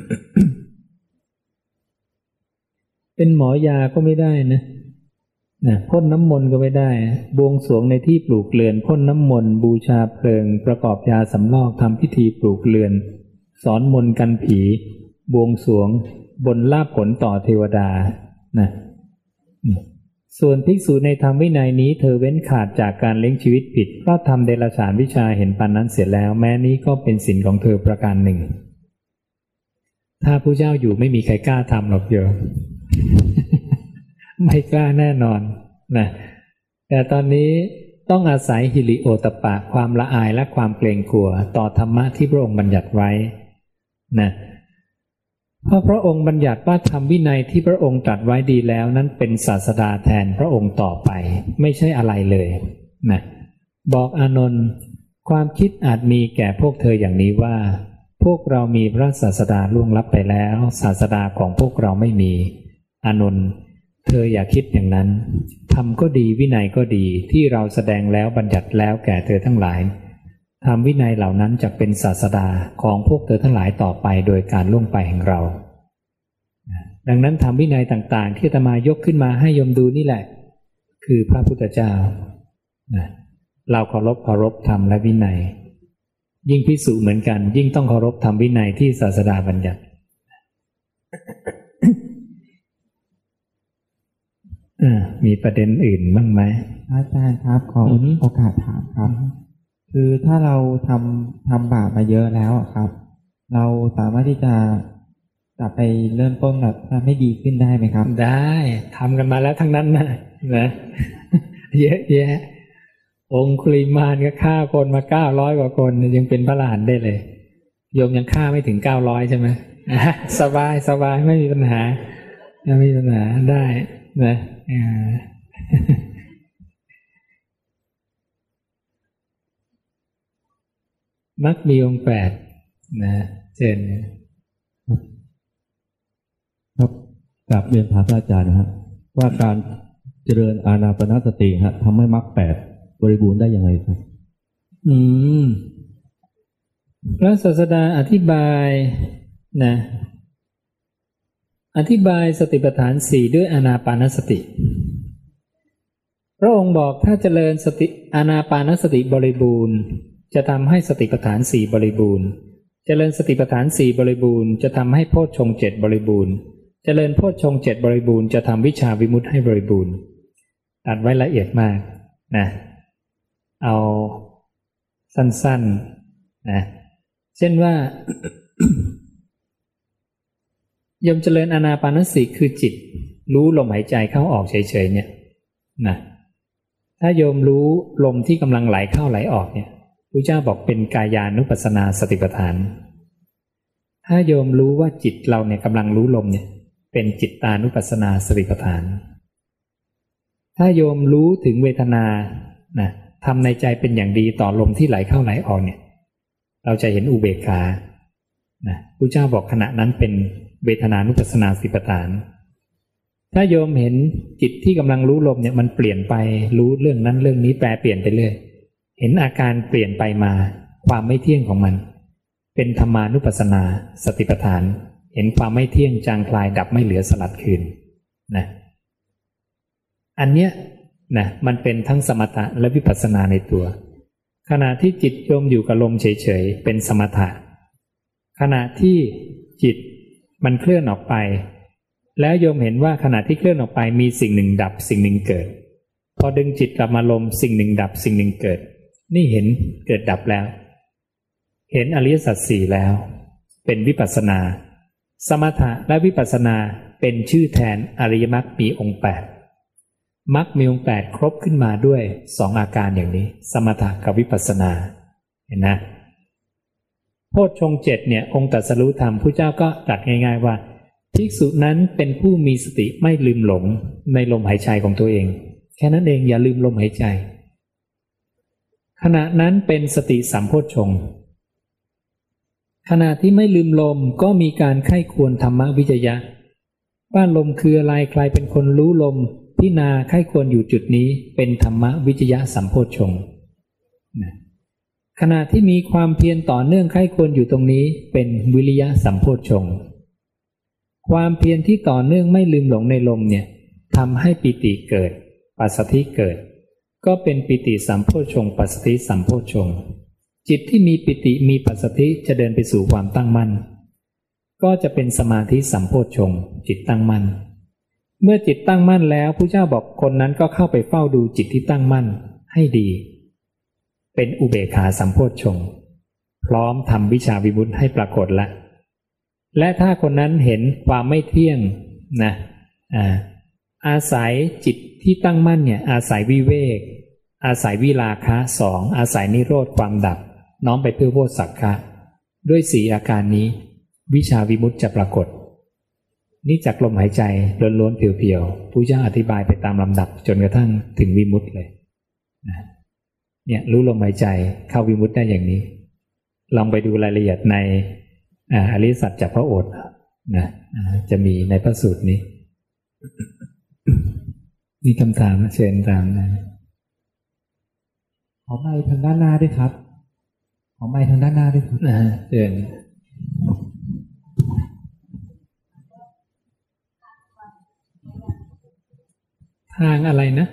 เป็นหมอยาก็ไม่ได้นะนะพ่นน้ำมนต์ก็ไม่ได้บวงสรวงในที่ปลูกเรือนพ่นน้ำมนต์บูชาเพลิงประกอบยาสำลอกทำพิธีปลูกเรือนสอนมนต์กันผีบวงสรวงบนลาภผลต่อเทวดานะส่วนภิกษุในธรรมวินัยนี้เธอเว้นขาดจากการเลี้ยงชีวิตผิดเพราะทำเดรัจฉานวิชาเห็นปานนั้นเสียแล้วแม้นี้ก็เป็นศีลของเธอประการหนึ่งถ้าพระเจ้าอยู่ไม่มีใครกล้าทำหรอกโยม ไม่กล้าแน่นอนนะแต่ตอนนี้ต้องอาศัยหิริโอตปะความละอายและความเกรงกลัวต่อธรรมะที่พระองค์บัญญัติไว้นะเพราะพระองค์บัญญัติว่าธรรมวินัยที่พระองค์ตรัสไว้ดีแล้วนั้นเป็นศาสดาแทนพระองค์ต่อไปไม่ใช่อะไรเลยนะบอกอานนท์ความคิดอาจมีแก่พวกเธออย่างนี้ว่าพวกเรามีพระศาสดาล่วงลับไปแล้วศาสดาของพวกเราไม่มีอานนท์เธออย่าคิดอย่างนั้นธรรมก็ดีวินัยก็ดีที่เราแสดงแล้วบัญญัติแล้วแก่เธอทั้งหลายธรรมวินัยเหล่านั้นจะเป็นศาสดาของพวกเธอทั้งหลายต่อไปโดยการล่วงไปแห่งเราดังนั้นธรรมวินัยต่างๆที่อาตมายกขึ้นมาให้โยมดูนี่แหละคือพระพุทธเจ้าเราเคารพเคารพธรรมและวินัยยิ่งภิกษุเหมือนกันยิ่งต้องเคารพธรรมวินัยที่ศาสดาบัญญัติ มีประเด็นอื่นบ้างไหมอาจารย์ครับขอโอกาสถามครับคือถ้าเราทำทำบาปมาเยอะแล้วครับเราสามารถที่จะกลับไปเริ่มต้นแบบทำให้ดีขึ้นได้ไหมครับได้ทำกันมาแล้วทั้งนั้นนะนะ เยอะแยะองคุลิมานก็ฆ่าคนมาเก้าร้อยกว่าคนยังเป็นพระอรหันต์ได้เลยโยมยังฆ่าไม่ถึงเก้าร้อยใช่ไหมสบายสบายไม่มีปัญหาไม่มีปัญหาได้นะมักมีองค์แปดนะเจนครับกราบเรียนถามพระอาจารย์นะครับว่าการเจริญอานาปานสติฮะทำให้มรรคแปดบริบูรณ์ได้ยังไงครับอืมพระศาสดาอธิบายนะอธิบายสติปัฏฐานสี่ด้วยอานาปานสติพระองค์บอกถ้าเจริญสติอานาปานสติบริบูรณ์จะทำให้สติปัฏฐานสี่บริบูรณ์เจริญสติปัฏฐานสี่บริบูรณ์จะทำให้โพชฌงค์เจ็ดบริบูรณ์เจริญโพชฌงค์เจ็ดบริบูรณ์จะทำวิชาวิมุตติให้บริบูรณ์ตัดไว้ละเอียดมากนะเอาสั้นๆนะเช่นว่า โยมเจริญอานาปานสติคือจิตรู้ลมหายใจเข้าออกเฉยๆเนี่ยนะถ้าโยมรู้ลมที่กำลังไหลเข้าไหลออกเนี่ยพระเจ้าบอกเป็นกายานุปัสสนาสติปัฏฐานถ้าโยมรู้ว่าจิตเราเนี่ยกำลังรู้ลมเนี่ยเป็นจิตตานุปัสสนาสติปัฏฐานถ้าโยมรู้ถึงเวทนานะทำในใจเป็นอย่างดีต่อลมที่ไหลเข้าไหลออกเนี่ยเราจะเห็นอุเบกขานะพระเจ้าบอกขณะนั้นเป็นเวทนานุปัสสนาสติปัฏฐานถ้าโยมเห็นจิตที่กำลังรู้ลมเนี่ยมันเปลี่ยนไปรู้เรื่องนั้นเรื่องนี้แปรเปลี่ยนไปเรื่อยเห็นอาการเปลี่ยนไปมาความไม่เที่ยงของมันเป็นธรรมานุปัสสนาสติปัฏฐานเห็นความไม่เที่ยงจางคลายดับไม่เหลือสลัดคืนนะอันเนี้ยนะมันเป็นทั้งสมถะและวิปัสสนาในตัวขณะที่จิตโยมอยู่กับลมเฉยๆเป็นสมถะขณะที่จิตมันเคลื่อนออกไปแล้วโยมเห็นว่าขณะที่เคลื่อนออกไปมีสิ่งหนึ่งดับสิ่งหนึ่งเกิดพอดึงจิตกลับมาลมสิ่งหนึ่งดับสิ่งหนึ่งเกิดนี่เห็นเกิดดับแล้วเห็นอริยสัจสี่แล้วเป็นวิปัสสนาสมถะและวิปัสสนาเป็นชื่อแทนอริยมรรคมีองค์แปดมรรคมีองค์แปดครบขึ้นมาด้วยสองอาการอย่างนี้สมถะกับวิปัสสนาเห็นนะโพชฌงค์เจ็ดเนี่ยองค์ตรัสรู้ธรรมพระเจ้าก็ตรัสง่ายๆว่าภิกษุนั้นเป็นผู้มีสติไม่ลืมหลงในลมหายใจของตัวเองแค่นั้นเองอย่าลืมลมหายใจขณะนั้นเป็นสติสัมโพชฌงค์ขณะที่ไม่ลืมลมก็มีการไข้ควรธรรมวิจยะว่าลมคืออะไรใครเป็นคนรู้ลมพิจารณาไข้ควรอยู่จุดนี้เป็นธรรมวิจยะสัมโพชฌงค์ขณะที่มีความเพียรต่อเนื่องไข้ควรอยู่ตรงนี้เป็นวิริยะสัมโพชฌงค์ความเพียรที่ต่อเนื่องไม่ลืมหลงในลมเนี่ยทำให้ปิติเกิดปัสสัทธิเกิดก็เป็นปิติสัมโพชฌงค์ปัสสัทธิสัมโพชฌงค์จิตที่มีปิติมีปัสสัทธิจะเดินไปสู่ความตั้งมั่นก็จะเป็นสมาธิสัมโพชฌงค์จิตตั้งมั่นเมื่อจิตตั้งมั่นแล้วพระเจ้าบอกคนนั้นก็เข้าไปเฝ้าดูจิตที่ตั้งมั่นให้ดีเป็นอุเบกขาสัมโพชฌงค์พร้อมทำวิชาวิมุตติให้ปรากฏละและถ้าคนนั้นเห็นความไม่เที่ยงนะอ่าอาศัยจิตที่ตั้งมั่นเนี่ยอาศัยวิเวกอาศัยวิราคะสองอาศัยนิโรธความดับน้อมไปเพื่อโพชสักขะด้วยสี่อาการนี้วิชาวิมุตติจะปรากฏนี่จากลมหายใจล้วนๆเพียวๆผู้เจ้าอธิบายไปตามลำดับจนกระทั่งถึงวิมุตติเลยนะเนี่ยรู้ลมหายใจเข้าวิมุตติได้อย่างนี้ลองไปดูรายละเอียดในอ่าอริยสัจจากพระโอษฐ์นะจะมีในพระสูตรนี้ มีคำถามเชิญถามนะขอไมค์ทางด้านหน้าด้วยครับขอไมค์ทางด้านหน้าด้วยครับนะเชิญทางอะไรนะ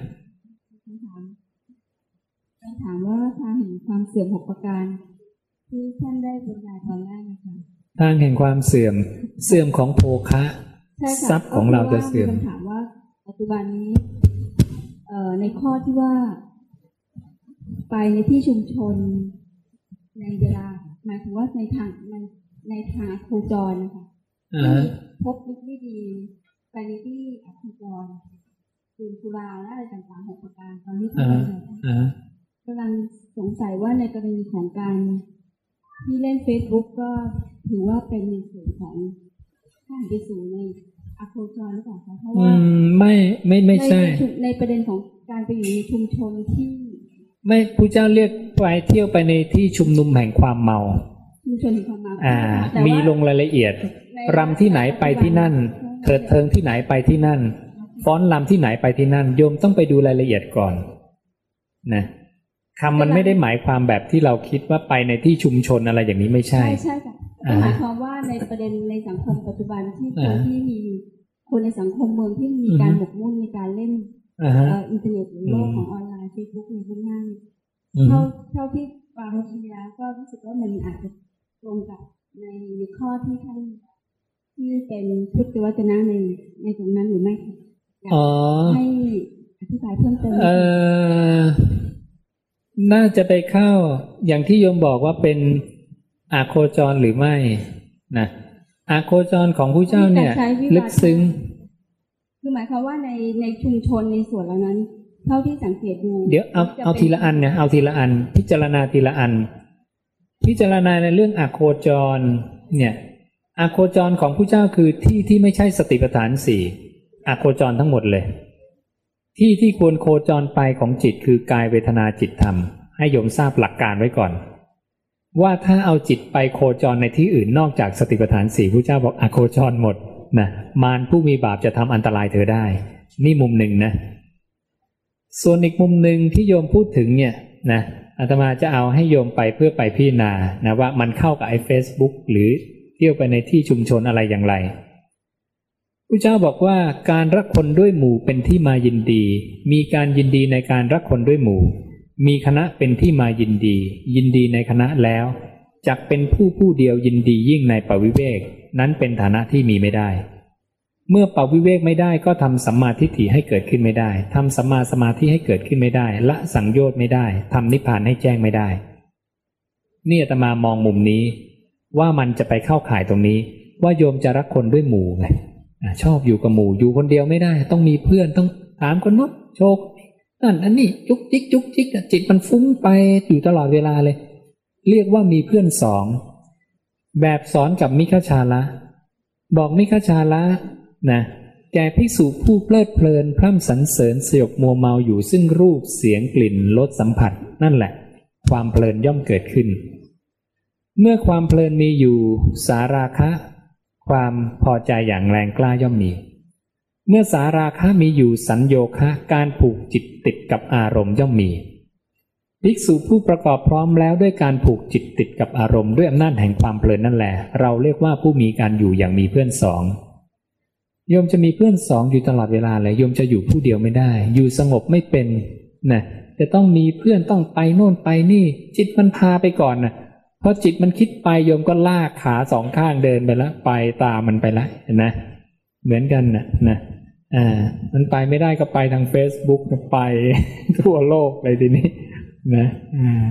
ถามว่าทางแห่งความเสื่อมหกประการที่ท่านได้บรรยายตอนแรกนะคะทางแห่งความเสื่อมเสื่อมของโภคะทรัพย์ของเราจะเสื่อมถามว่าปัจจุบันนี้เอ่อในข้อที่ว่าไปในที่ชุมชนในเวลาหมายถึงว่าในทางในในทางโคจรนะคะพบมิตรไม่ดีไปในที่อโคจรดื่มสุราและอะไรต่างๆหกประการตอนนี้ท่านกำลังสงสัยว่าในกรณีของการที่เล่น Facebook ก็ถือว่าเป็นในส่วนของการไปสู่ในอโคจรหรือเปล่าคะเพราะว่าไม่ไม่ไม่ใช่ในประเด็นของการไปอยู่ในชุมชนที่ไม่พระเจ้าเรียกไปเที่ยวไปในที่ชุมนุมแห่งความเมาชุมชนแห่งความเมาอ่ามีลงรายละเอียดรำที่ไหนไปที่นั่นเถิดเทิงที่ไหนไปที่นั่นฟ้อนรำที่ไหนไปที่นั่นโยมต้องไปดูรายละเอียดก่อนนะคำมันไม่ได้หมายความแบบที่เราคิดว่าไปในที่ชุมชนอะไรอย่างนี้ไม่ใช่ใช่ใช่ค่ะหมายความว่าในประเด็นในสังคมปัจจุบันที่คนที่มีคนในสังคมเมืองที่มีการหมกมุ่นในการเล่นอินเทอร์เน็ตหรือโลกของออนไลน์เฟซบุ๊กในพวกนั้นเท่าเท่าที่ฟังทีแล้วก็รู้สึกว่ามันอาจจะตรงกับในข้อที่ท่านที่เป็นพุทธวจนะในในตรงนั้นหรือไม่อ๋อให้อธิบายเพิ่มเติมเอ่อน่าจะไปเข้าอย่างที่โยมบอกว่าเป็นอาโคจรหรือไม่นะอาโคจรของผู้เจ้าเนี่ยลึกซึ้งคือหมายความว่าในในชุมชนในส่วนเหล่านั้นเท่าที่สังเกตดูเดี๋ยวเอาเอาทีละอันเนี่ยเอาทีละอันพิจารณาทีละอันพิจารณาในเรื่องอาโคจรเนี่ยอาโคจรของผู้เจ้าคือที่ที่ไม่ใช่สติปัฏฐานสี่อาโคจรทั้งหมดเลยที่ที่ควรโคจรไปของจิตคือกายเวทนาจิตธรรมให้โยมทราบหลักการไว้ก่อนว่าถ้าเอาจิตไปโคจรในที่อื่นนอกจากสติปัฏฐานสี่ผู้เจ้าบอกอโคจรหมดนะมารผู้มีบาปจะทำอันตรายเธอได้นี่มุมหนึ่งนะส่วนอีกมุมหนึ่งที่โยมพูดถึงเนี่ยนะอาตมาจะเอาให้โยมไปเพื่อไปพิจารณานะว่ามันเข้ากับไอ้ Facebook หรือเที่ยวไปในที่ชุมชนอะไรอย่างไรพระเจ้าบอกว่าการรักคนด้วยหมู่เป็นที่มายินดีมีการยินดีในการรักคนด้วยหมู่มีคณะเป็นที่มายินดียินดีในคณะแล้วจักเป็นผู้ผู้เดียวยินดียิ่งในปวิเวกนั้นเป็นฐานะที่มีไม่ได้เมื่อปวิเวกไม่ได้ก็ทำสัมมาทิฏฐิให้เกิดขึ้นไม่ได้ทำสัมมาสมาธิให้เกิดขึ้นไม่ได้ละสังโยชน์ไม่ได้ทำนิพพานให้แจ้งไม่ได้นี่อาตมามองมุมนี้ว่ามันจะไปเข้าข่ายตรงนี้ว่าโยมจะรักคนด้วยหมู่ไงชอบอยู่กับหมู่อยู่คนเดียวไม่ได้ต้องมีเพื่อนต้องถามคนโน้นโชคนั่นอันนี้จุกจิกจุกจิกจิตมันฟุ้งไปอยู่ตลอดเวลาเลยเรียกว่ามีเพื่อนสองแบบสอนกับมิคชาละบอกมิคชาละนะแก่ภิกษุผู้เพลิดเพลินพร่ำสรรเสริญสยบมัวเมาอยู่ซึ่งรูปเสียงกลิ่นรสสัมผัสนั่นแหละความเพลินย่อมเกิดขึ้นเมื่อความเพลินมีอยู่สาราคะความพอใจอย่างแรงกล้าย่อมมีเมื่อสาราคะมีอยู่สัญโยคะการผูกจิตติดกับอารมณ์ย่อมมีภิกษุผู้ประกอบพร้อมแล้วด้วยการผูกจิตติดกับอารมณ์ด้วยอำนาจแห่งความเพลินนั่นแหละเราเรียกว่าผู้มีการอยู่อย่างมีเพื่อนสองโยมจะมีเพื่อนสองอยู่ตลอดเวลาเลยโยมจะอยู่ผู้เดียวไม่ได้อยู่สงบไม่เป็นนะจะต้องมีเพื่อนต้องไปโน่นไปนี่จิตมันพาไปก่อนนะพอจิตมันคิดไปโยมก็ลากขาสองข้างเดินไปแล้วไปตามมันไปแล้วเห็นไหมเหมือนกันนะนะอ่ามันไปไม่ได้ก็ไปทาง Facebook ก็ไปทั่วโลกเลยทีนี้นะอ่า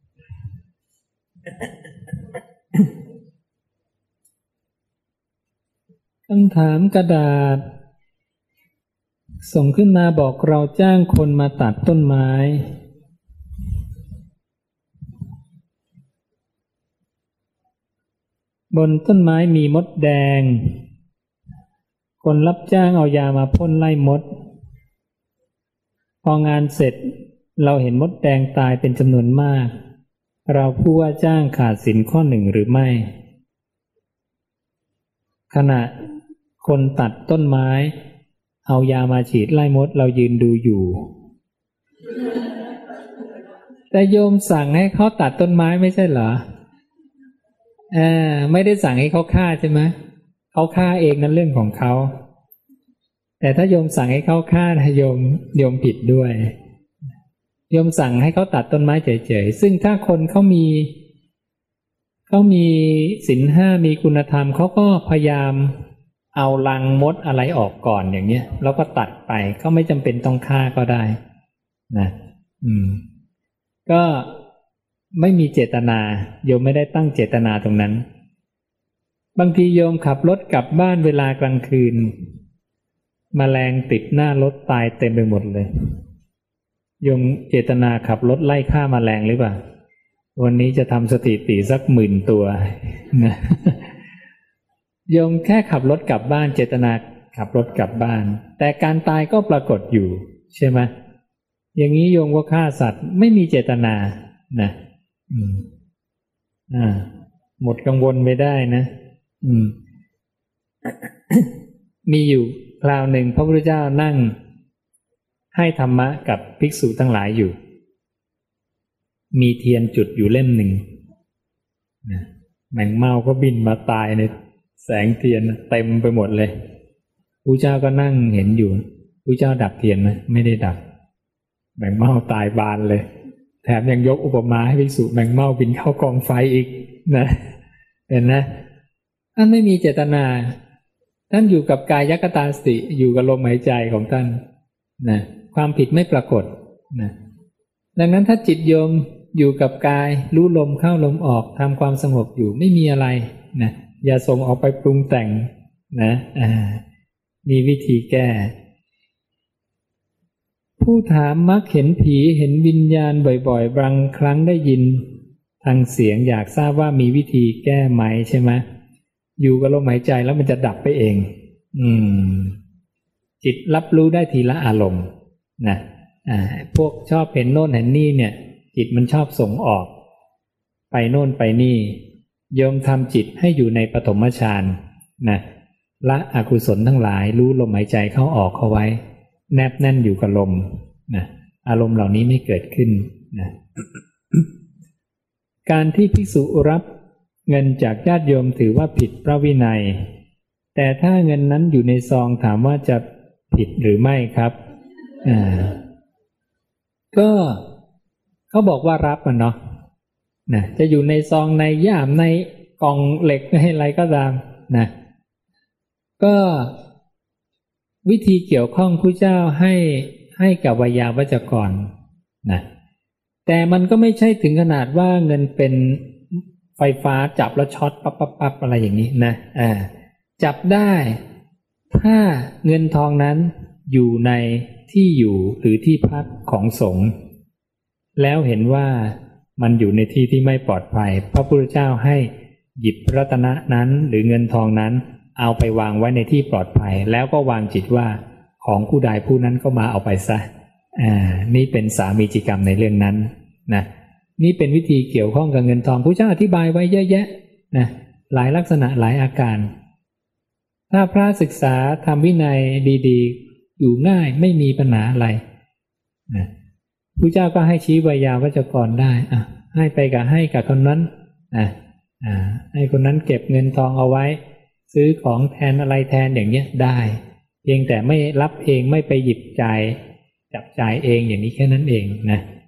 คำถามกระดาษส่งขึ้นมาบอกเราจ้างคนมาตัดต้นไม้บนต้นไม้มีมดแดงคนรับจ้างเอายามาพ่นไล่มดพองานเสร็จเราเห็นมดแดงตายเป็นจำนวนมากเราผู้ว่าจ้างขาดศีลข้อหนึ่งหรือไม่ขณะคนตัดต้นไม้เอายามาฉีดไล่มดเรายืนดูอยู่แต่โยมสั่งให้เขาตัดต้นไม้ไม่ใช่เหรอเออไม่ได้สั่งให้เขาฆ่าใช่ไหมเขาฆ่าเองนั่นเรื่องของเขาแต่ถ้าโยมสั่งให้เขาฆ่านะโยมโยมผิดด้วยโยมสั่งให้เขาตัดต้นไม้เฉยๆซึ่งถ้าคนเขามีเขามีศีลห้ามีคุณธรรมเขาก็พยายามเอารังมดอะไรออกก่อนอย่างเงี้ยแล้วก็ตัดไปเขาไม่จำเป็นต้องฆ่าก็ได้นะอืมก็ไม่มีเจตนาโยมไม่ได้ตั้งเจตนาตรงนั้นบางทีโยมขับรถกลับบ้านเวลากลางคืนแมลงติดหน้ารถตายเต็มไปหมดเลยโยมเจตนาขับรถไล่ฆ่าแมลงหรือเปล่าวันนี้จะทำสถิติสักหมื่นตัวนะโยมแค่ขับรถกลับบ้านเจตนาขับรถกลับบ้านแต่การตายก็ปรากฏอยู่ใช่ไหมอย่างนี้โยมก็ฆ่าสัตว์ไม่มีเจตนานะอืมอ่าหมดกังวลไม่ได้นะอืม มีอยู่คราวหนึ่งพระพุทธเจ้านั่งให้ธรรมะกับภิกษุทั้งหลายอยู่มีเทียนจุดอยู่เล่มหนึ่งนะแมงเม่าก็บินมาตายในแสงเทียนเต็มไปหมดเลยพระเจ้าก็นั่งเห็นอยู่พระเจ้าดับเทียนไหมไม่ได้ดับแมงเม่าตายบานเลยแถมยังยกอุปมาให้ภิกษุแมงเม่าบินเข้ากองไฟอีกนะเห็นนะท่านไม่มีเจตนาท่านอยู่กับกายคตาสติอยู่กับลมหายใจของท่านนะความผิดไม่ปรากฏนะดังนั้นถ้าจิตโยมอยู่กับกายรู้ลมเข้าลมออกทำความสงบอยู่ไม่มีอะไรนะอย่าส่งออกไปปรุงแต่งนะอ่ามีวิธีแก้ผู้ถามมักเห็นผีเห็นวิญญาณบ่อยๆบางครั้งได้ยินทางเสียงอยากทราบว่ามีวิธีแก้ไหมใช่ไหมอยู่กับลมหายใจแล้วมันจะดับไปเองอืมจิตรับรู้ได้ทีละอารมณ์นะอ่าพวกชอบเห็นโน่นเห็นนี่เนี่ยจิตมันชอบส่งออกไปโน่นไปนี่โยมทำจิตให้อยู่ในปฐมฌานนะละอกุศลทั้งหลายรู้ลมหายใจเข้าออกเข้าไว้แนบแน่นอยู่กับลมนะอารมณ์เหล่านี้ไม่เกิดขึ้นนะ การที่ภิกษุรับเงินจากญาติโยมถือว่าผิดพระวินัยแต่ถ้าเงินนั้นอยู่ในซองถามว่าจะผิดหรือไม่ครับอ่าก็เขาบอกว่ารับมันเนาะนะจะอยู่ในซองในย่ามในกล่องเหล็กในอะไรก็ตามนะก็วิธีเกี่ยวข้องพระเจ้าให้ให้กับวิยาวัจกรนะแต่มันก็ไม่ใช่ถึงขนาดว่าเงินเป็นไฟฟ้าจับแล้วช็อตปั๊บปั๊บปั๊บอะไรอย่างนี้นะอ่าจับได้ถ้าเงินทองนั้นอยู่ในที่อยู่หรือที่พักของสงฆ์แล้วเห็นว่ามันอยู่ในที่ที่ไม่ปลอดภัยพระพุทธเจ้าให้หยิบรัตนะนั้นหรือเงินทองนั้นเอาไปวางไว้ในที่ปลอดภัยแล้วก็วางจิตว่าของผู้ใดผู้นั้นก็มาเอาไปซะอ่านี่เป็นสามีจิกรรมในเรื่องนั้นนะนี่เป็นวิธีเกี่ยวข้องกับเงินทองพระเจ้าอธิบายไว้เยอะแยะนะหลายลักษณะหลายอาการถ้าพระศึกษาทำวินัยดีๆอยู่ง่ายไม่มีปัญหาอะไรนะพระเจ้าก็ให้ชี้วิยาวัจกรได้อ่ะให้ไปกับให้กับคนนั้นอ่ะอ่าให้คนนั้นเก็บเงินทองเอาไว้ซื้อของแทนอะไรแทนอย่างเงี้ยได้เพียงแต่ไม่รับเองไม่ไปหยิบจ่ายจับจ่ายเองอย่างนี้แค่นั้นเองนะ